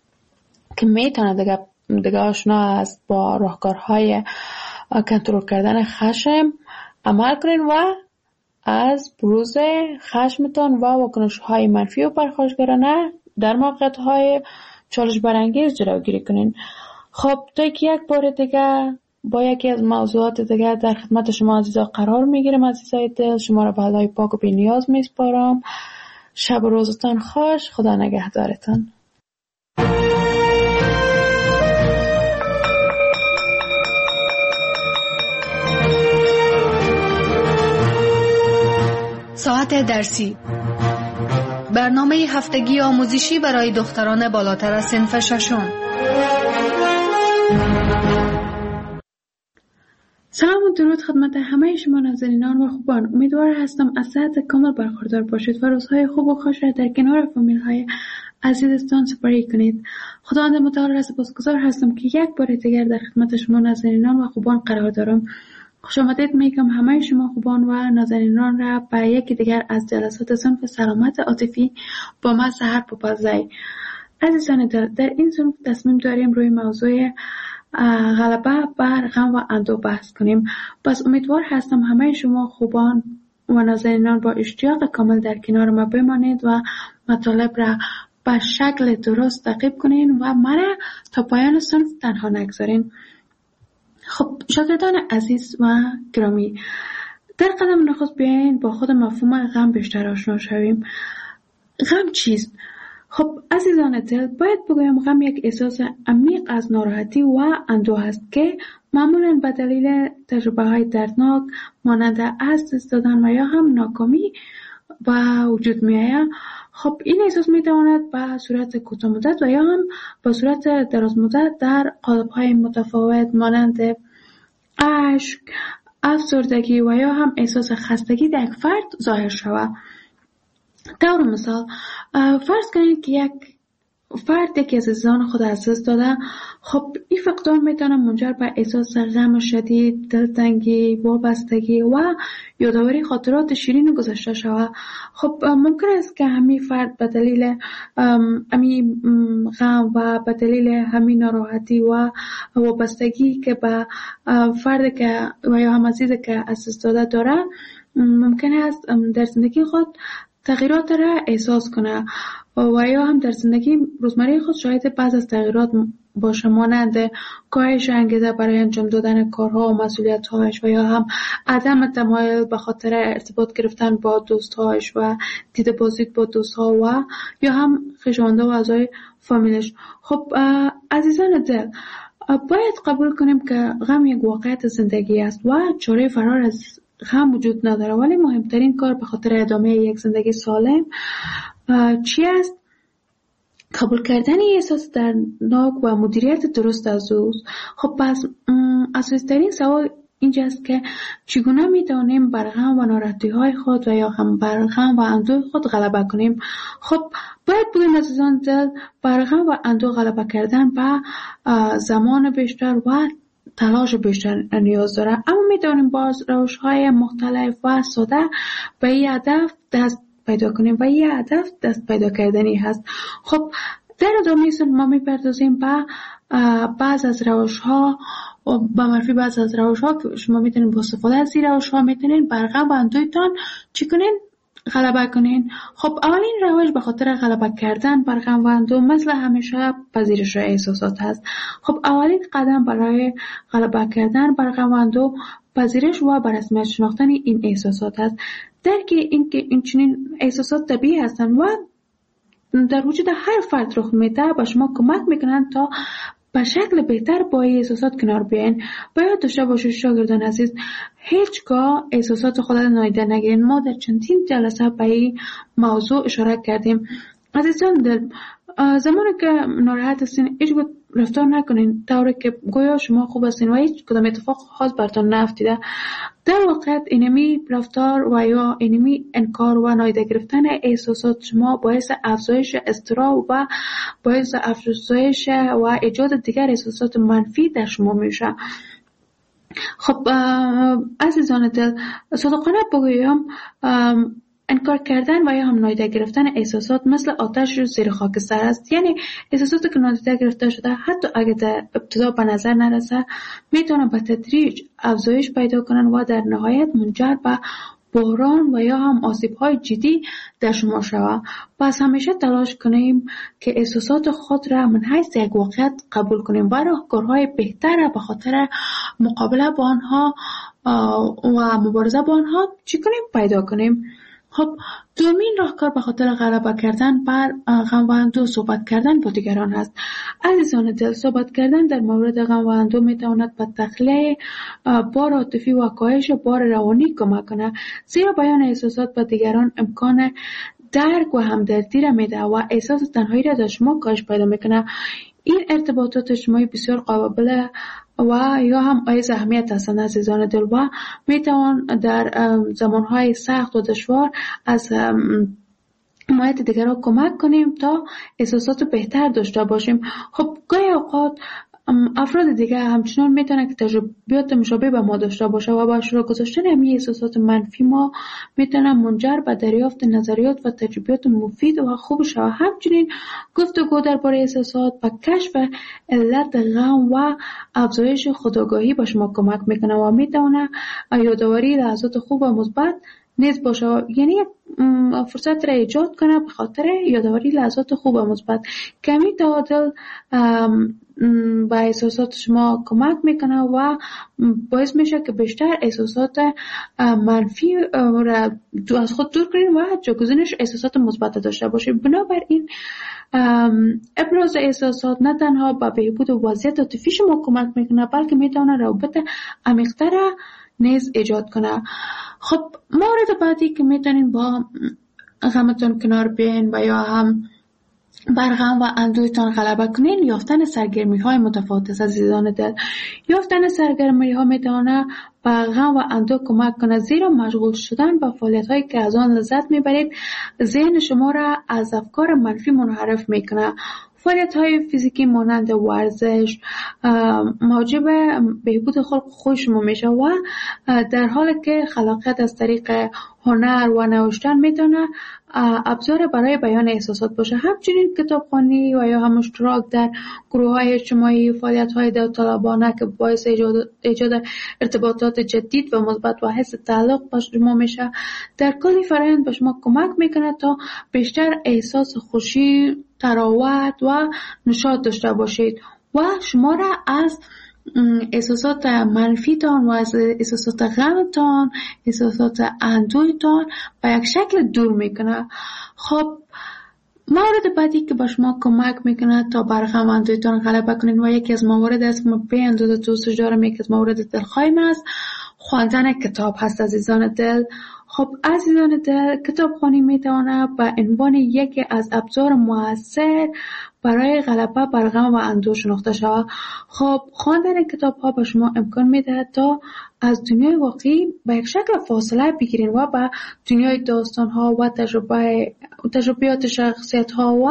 S4: که میتونه دیگه آشنا است با راهکارهای کنترل کردن خشم عمل کنین و از بروز خشمتان و واکنش‌های منفی و پرخاشگرانه در موقعیت‌های چالش برانگیز جلوگیری کنین. خب تا یک بار دیگه با یکی از موضوعات دیگه در خدمت شما عزیزا قرار میگیرم. عزیزای دل، شما را به خدای پاک و بی‌نیاز میسپارم. شب و روزتان خوش. خدا نگهدارتان.
S2: ساعت درسی، برنامه هفتگی آموزشی برای دختران بالاتر از صنف ششم.
S4: سلام و درود خدمت همه شما ناظرینان و خوبان. امیدوار هستم از صحت کامل برخوردار باشید و روزهای خوب و خوش را در کنار فامیل های عزیزتان سپری کنید. خداوند متعال را سپاسگزار هستم که یک بار دیگر در خدمت شما ناظرینان و خوبان قرار دارم. خوش آمدید میگم همه شما خوبان و ناظرینان را به یکی دیگر از جلسات صنف سلامت عاطفی با من سحر پاپازی. عزیزان در این صنف تصمیم داریم روی موضوع غلبه بر غم و اندوه بحث کنیم. پس امیدوار هستم همه شما خوبان و ناظرینان با اشتیاق کامل در کنار ما بمانید و مطالب را به شکل درست تعقیب کنین و مرا تا پایان صنف تنها نگذارین. خب شاگردان عزیز و گرامی، در قدم نخست بیاین با خود مفهوم غم بیشتر آشنا شویم. غم چیست؟ خب عزیزان دل، باید بگویم غم یک احساس عمیق از ناراحتی و اندوه است که معمولاً به دلیل تجربه های دردناک مانند از دست دادن و یا هم ناکامی به وجود می آید. خب این احساس می تواند به صورت کوتاه مدت و یا هم به صورت دراز مدت در قالب های متفاوت مانند اشک، افسردگی و یا هم احساس خستگی در یک فرد ظاهر شود. طور مثال فرض کنید که یک فرد یکی از عزیزان خود از دست داده. خب این فقدان میتونه منجر به احساس غم شدید، دلتنگی، وابستگی و یادآوری خاطرات شیرین گذشته شود. خب ممکن است که همین فرد به دلیل همین غم و به دلیل همین ناراحتی و وابستگی که به فرد که و یا هم عزیزی که از دست داده داره، ممکن است در زندگی خود تغییرات را احساس کنه و یا هم در زندگی روزمره خود شاهد بعض از تغییرات باشه، مانند کاهش انگیزه برای انجام دادن کارها و مسئولیت‌هایش و یا هم عدم تمایل به خاطر ارتباط گرفتن با دوست‌هایش و دیده بازدید با دوست‌ها و یا هم خویشاوندان و اعضای فامیلش. خب عزیزان دل، باید قبول کنیم که غم یک واقعیت زندگی است و چاره فرار از غم وجود نداره، ولی مهمترین کار به خاطر ادامه یک زندگی سالم چی است؟ قبول کردن احساس دردناک و مدیریت درست از اوست. خب پس اساسی‌ترین سوال اینجاست که چگونه میتونیم بر غم و ناراحتی‌های خود و یا هم بر غم و اندوه خود غلبه کنیم. خب باید بگیم عزیزان دل، بر غم و اندوه غلبه کردن به زمان بیشتر و تلاش بیشتر نیاز داره، اما میتونیم با روش‌های مختلف و ساده به این هدف دست پیدا کنیم و این هدف دست پیدا کردنی هست. خب در ادامه ما میپردازیم به بعض از روش‌ها و به معرفی بعض از روش‌ها که شما میتونید با استفاده از این روش‌ها میتونید بر غم و اندوهتان چی کنین؟ غلبه کنین. خب اولین روش به خاطر غلبه کردن بر غم و اندوه مثل همیشه پذیرش احساسات هست. خب اولین قدم برای غلبه کردن بر غم و اندوه پذیرش و به رسمیت شناختن این احساسات هست. درک این که این چنین احساسات طبیعی هستند و در وجود هر فرد رخ میده به شما کمک میکنند تا به شکل بهتر با احساسات کنار بیاین. باید داشته باشید شاگردان عزیز، هیچگاه احساسات خود را نادیده نگیرین. ما در چندین جلسه به این موضوع اشاره کردیم. عزیزان دل، زمانی که ناراحت هستین هیچ رفتار نکنین طوری که گویا شما خوب هستین و هیچ کدام اتفاق خاص براتون نیفتیده. در واقع اینمی رفتار و یا اینمی انکار و نادیده گرفتن احساسات شما باعث افزایش اضطراب و باعث افزایش و ایجاد دیگر احساسات منفی در شما میشه. خب عزیزان دل، صادقانه بگویم انکار کردن و یا هم نادیده گرفتن احساسات مثل آتش زیر خاکستر است. یعنی احساساتی که نادیده گرفته شده حتی اگه در ابتدا به نظر نرسه میتونه به تدریج افزایش پیدا کنن و در نهایت منجر به بحران و یا هم آسیب‌های جدی در شما شود. پس همیشه تلاش کنیم که احساسات خود را من حیث یک واقعیت قبول کنیم و راهکارهای بهتر را به خاطر مقابله با آنها و مبارزه با آنها چی کنیم پیدا کنیم. خب دومین راهکار به خاطر غلبه کردن بر غم و اندوه صحبت کردن با دیگران است. عزیزان دل، صحبت کردن در مورد غم و اندوه میتواند به تخلیه بار عاطفی و کاهش بار روانی کمک کنه، زیرا بیان احساسات به دیگران امکان درک و همدردی را میده و احساس تنهایی را در شما کاهش پیدا میکنه. این ارتباطات اجتماعی بسیار قابل و یا هم ایز اهمیت هستند عزیزان دل و میتوان در زمانهای سخت و دشوار از حمایت دیگران کمک کنیم تا احساسات بهتر داشته باشیم. خب گاهی اوقات افراد دیگه همچنان میتونه که تجربیات مشابه به ما داشته باشه و با شروع گذاشتن همین احساسات منفی ما میتونه منجر به دریافت نظریات و تجربیات مفید و خوب شود. همچنین گفتگو درباره احساسات و کشف علت غم و افزایش خودآگاهی به شما کمک میکنه و میتونه یادآوری لحظات خوب و مثبت نیز باشه، یعنی فرصت را ایجاد کنه به خاطر یادآوری لحظات خوب و مثبت. کمی تعادل با احساسات شما کمک میکنه و باعث میشه که بیشتر احساسات منفی را از خود دور کنید و جایگزینش احساسات مثبت داشته باشید. بنابراین ابراز احساسات نه تنها به بهبود وضعیت عاطفی شما کمک میکنه بلکه میتونه روابط عمیق‌تر نیز ایجاد کنه. خب مورد بعدی که میتونین با غمتون کنار بیاین و یا هم بر غم و اندوهتان غلبه کنین یافتن سرگرمی های متفاوت است عزیزان دل. یافتن سرگرمی ها میتونه به غم و اندوه کمک کنه، زیرا مشغول شدن با فعالیت هایی که از آن لذت میبرید ذهن شما را از افکار منفی منحرف میکنه. فعالیت های فیزیکی مانند ورزش موجب بهبود خلق خود شما میشه و در حالی که خلاقیت از طریق هنر و نوشتن میتونه ابزار برای بیان احساسات باشه. همچنین کتابخوانی و یا هم اشتراک در گروه های اجتماعی، فعالیت های داوطلبانه که باعث ایجاد ارتباطات جدید و مثبت و حس تعلق با شما میشه، در کلی فرآیند به شما کمک میکنه تا بیشتر احساس خوشی، تراوت و نشاط داشته باشید و شما را از احساسات منفیتان و از احساسات غمتان، احساسات اندوهتان به یک شکل دور میکنه. خب مورد بعدی که به شما کمک میکنه تا بر غم و اندوهتان غلبه کنین و یکی از موارد است که من به اندازه دوستش دارم، یکی از موارد دلخواهیم است خواندن کتاب هست عزیزان دل. خب عزیزان دل، کتابخوانی میتونه به عنوان یکی از ابزار موثر برای غلبه بر غم و اندوه شناخته شود. خب خواندن کتاب ها به شما امکان میده تا از دنیای واقعی به یک شکل فاصله بگیرین و به دنیای داستان ها و تجربیات شخصیت ها و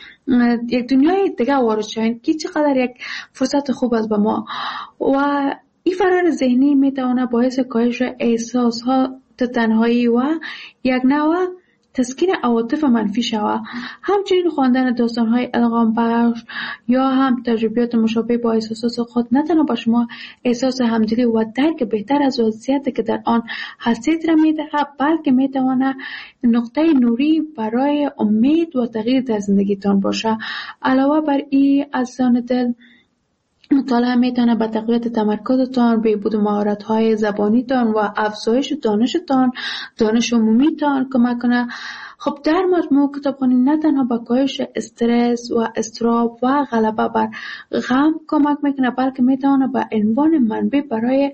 S4: یک دنیای دیگه وارد شوین که چقدر یک فرصت خوب است به ما. و این فرار ذهنی میتونه باعث کاهش احساس ها تنهایی و یک نوع تسکین عواطف منفی شود. همچنین خواندن داستان‌های الهام بخش یا هم تجربیات مشابه با احساسات خود نه تنها به شما احساس همدلی و درک بهتر از وضعیتی که در آن هستید را می‌دهد، بلکه می‌تواند نقطه نوری برای امید و تغییر در زندگیتان باشد. علاوه بر این عزیزان دل، مطالعه میتونه به تقویت تمرکزتان، بهبود مهارت‌های زبانیتان و افزایش دانشتان، دانش عمومیتان کمک کنه. خب در مجموع کتابخوانی نه تنها به کاهش استرس و اضطراب و غلبه بر غم کمک میکنه، بلکه میتونه به عنوان منبع برای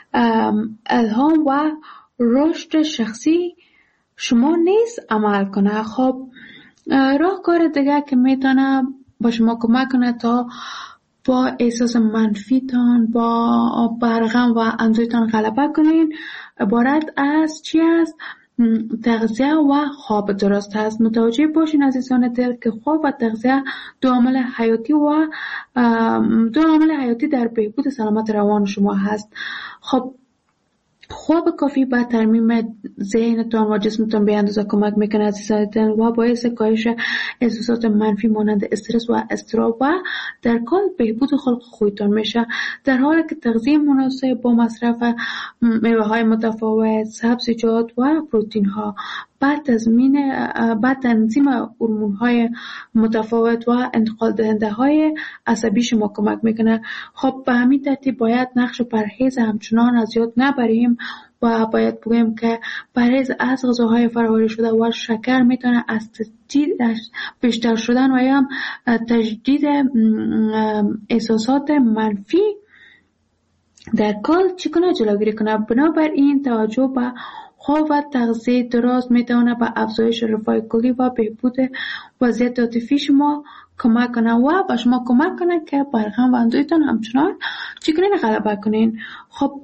S4: الهام و رشد شخصی شما نیز عمل کنه. خب راهکار دیگه که میتونه به شما کمک کنه تا با احساس منفیتان، با برغم و اندوهتان غلبه کنین عبارت از چی است؟ تغذیه و خواب درست است. متوجه باشین عزیزان دل که خواب و تغذیه دو عامل حیاتی در بهبود سلامت روان شما هست. خب خواب کافی به ترمیم ذهنتان و جسمتان به اندازه کمک میکنه عزیزان و باعث کاهش احساسات منفی مانند استرس و اضطراب و در کل بهبود خلق خویتان میشه. در حالی که تغذیه مناسب با مصرف میوه های متفاوت، سبزیجات و پروتئین ها بعد تنظیم هورمون های متفاوت و انتقال دهنده های عصبی شما کمک میکنه. خب به همین ترتیب باید نقش پرهیز همچنان از یاد نبریم و باید بگویم که پرهیز از غذاهای فرآوری شده و شکر میتونه از بیشتر شدن و یا تجدید احساسات منفی در کل چگونه جلوگیری کنه. بنابراین توجه به خواب و تغذیه درست میتونه به افزایش رفاه کلی و بهبود وضعیت عاطفی شما کمک کنه و به شما کمک کنه که بر غم و اندوهتان همچنان چگونه غلبه کنین. خب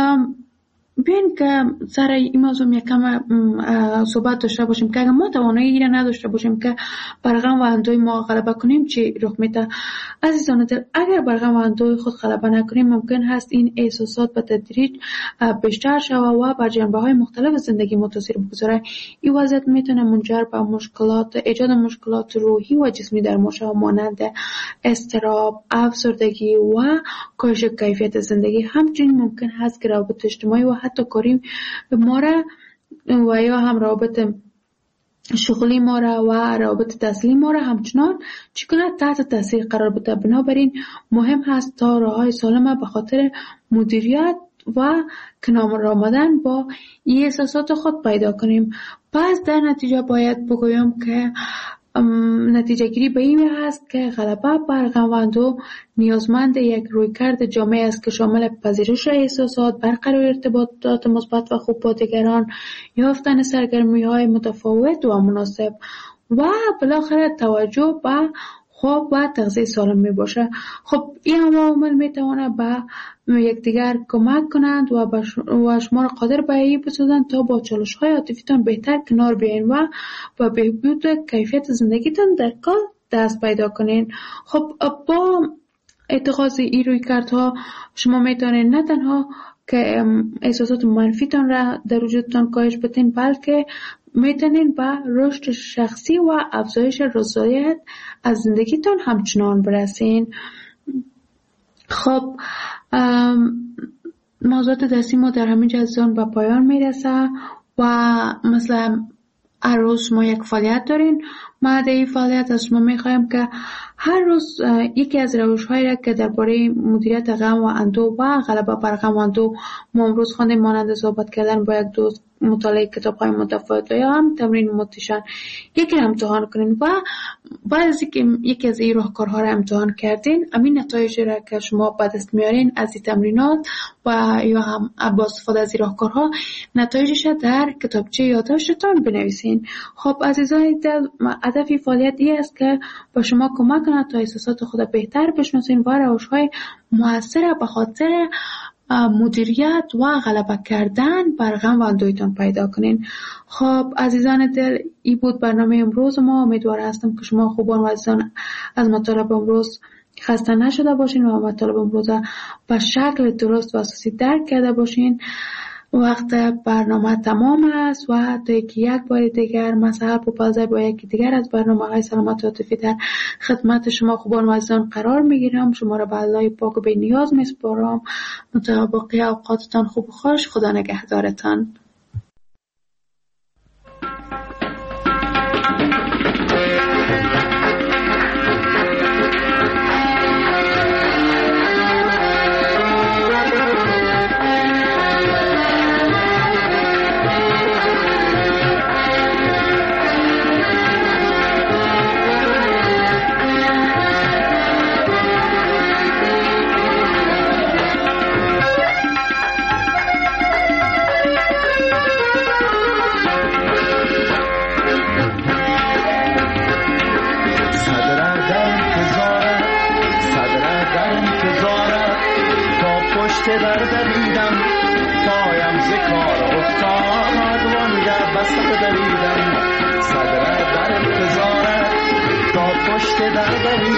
S4: بیاین که سر این موضوع یکم صحبت داشته باشیم که اگر ما توانایی را نداشته باشیم که بر غم و اندوه ما غلبه کنیم چی رخ میده. عزیزان دل، اگر بر غم و اندوه خود غلبه نکنیم ممکن هست این احساسات به تدریج بیشتر شود و بر جنبه های مختلف زندگی ما تاثیر بگذاره. این وضعیت میتونه منجر به ایجاد مشکلات روحی و جسمی در ما شود مانند اضطراب، افسردگی و کاهش کیفیت زندگی. همچنین ممکن هست که روابط اجتماعی و حتی کاری ما را و یا هم روابط شغلی ما را و روابط تحصیلی ما را همچنان چگونه تحت تاثیر قرار بده. بنابراین مهم هست تا راههای سالم به خاطر مدیریت و کنار آمدن با این احساسات خود پیدا کنیم. پس در نتیجه باید بگویم که نتیجه گیری به این هست که غلبه بر غم و اندوه نیازمند یک رویکرد جامع است که شامل پذیرش احساسات، برقرار ارتباطات مثبت و خوب با دیگران، یافتن سرگرمی‌های متفاوت و مناسب و بالاخره توجه به خواب و تغذیه سالم می باشه. خب این عوامل می تواند به یکدیگر کمک کنند و شما را قادر به این بسازند تا با چالش‌های عاطفیتان بهتر کنار بیاین و با بهبود کیفیت زندگیتان در کل دست پیدا کنین. خب با اتخاذ این رویکردها شما میتونید نه تنها که احساسات منفیتان را در وجودتان کاهش بدین بلکه میتونین به رشد شخصی و افزایش رضایت از زندگیتان همچنان برسین. خب موضوعات درسی ما در همین جزان به پایان میرسه و مثلا هر روز ما یک فعالیت دارین. ما در این فعالیت از شما میخوایم که هر روز یکی از روش‌هایی را که درباره مدیریت غم و اندوه و غلبه بر غم و اندوه ما امروز خواندیم مانند صحبت کردن با یک دوست، مطالعه کتاب‌های متفاوت یا هم تمرین موتیشن یکی را امتحان کنین و بعد از اینکه یکی از این راهکارها را امتحان کردین همین نتایج را که شما به دست میارین از این تمرینات و یا هم با استفاده از این راهکارها نتایجش در کتابچه یادداشتتان بنویسین. خب عزیزان دل، هدف فعالیت این است که با شما کمک کنه تا احساسات خود بهتر بشناسین و روش‌های مؤثر به خاطر مدیریت و غلبه کردن بر غم و اندوهتان پیدا کنین. خب عزیزان دل، این بود برنامه امروز ما. امیدوار هستم که شما خوبان و عزیزان از مطالب امروز خسته نشده باشین و مطالب امروز به شکل درست و اساسی درک کرده باشین. وقت برنامه تمام است و تا یک بار دیگر مسحب و پازای با یکی دیگر از برنامه‌های سلامت عاطفی در خدمت شما خوبان و عزیزان قرار میگیرم. شما را به الله پاک و بی نیاز میسپارم. متابقی اوقاتتان خوب و خوش. خدا نگهدارتان.
S5: در انتظارت تا پشت در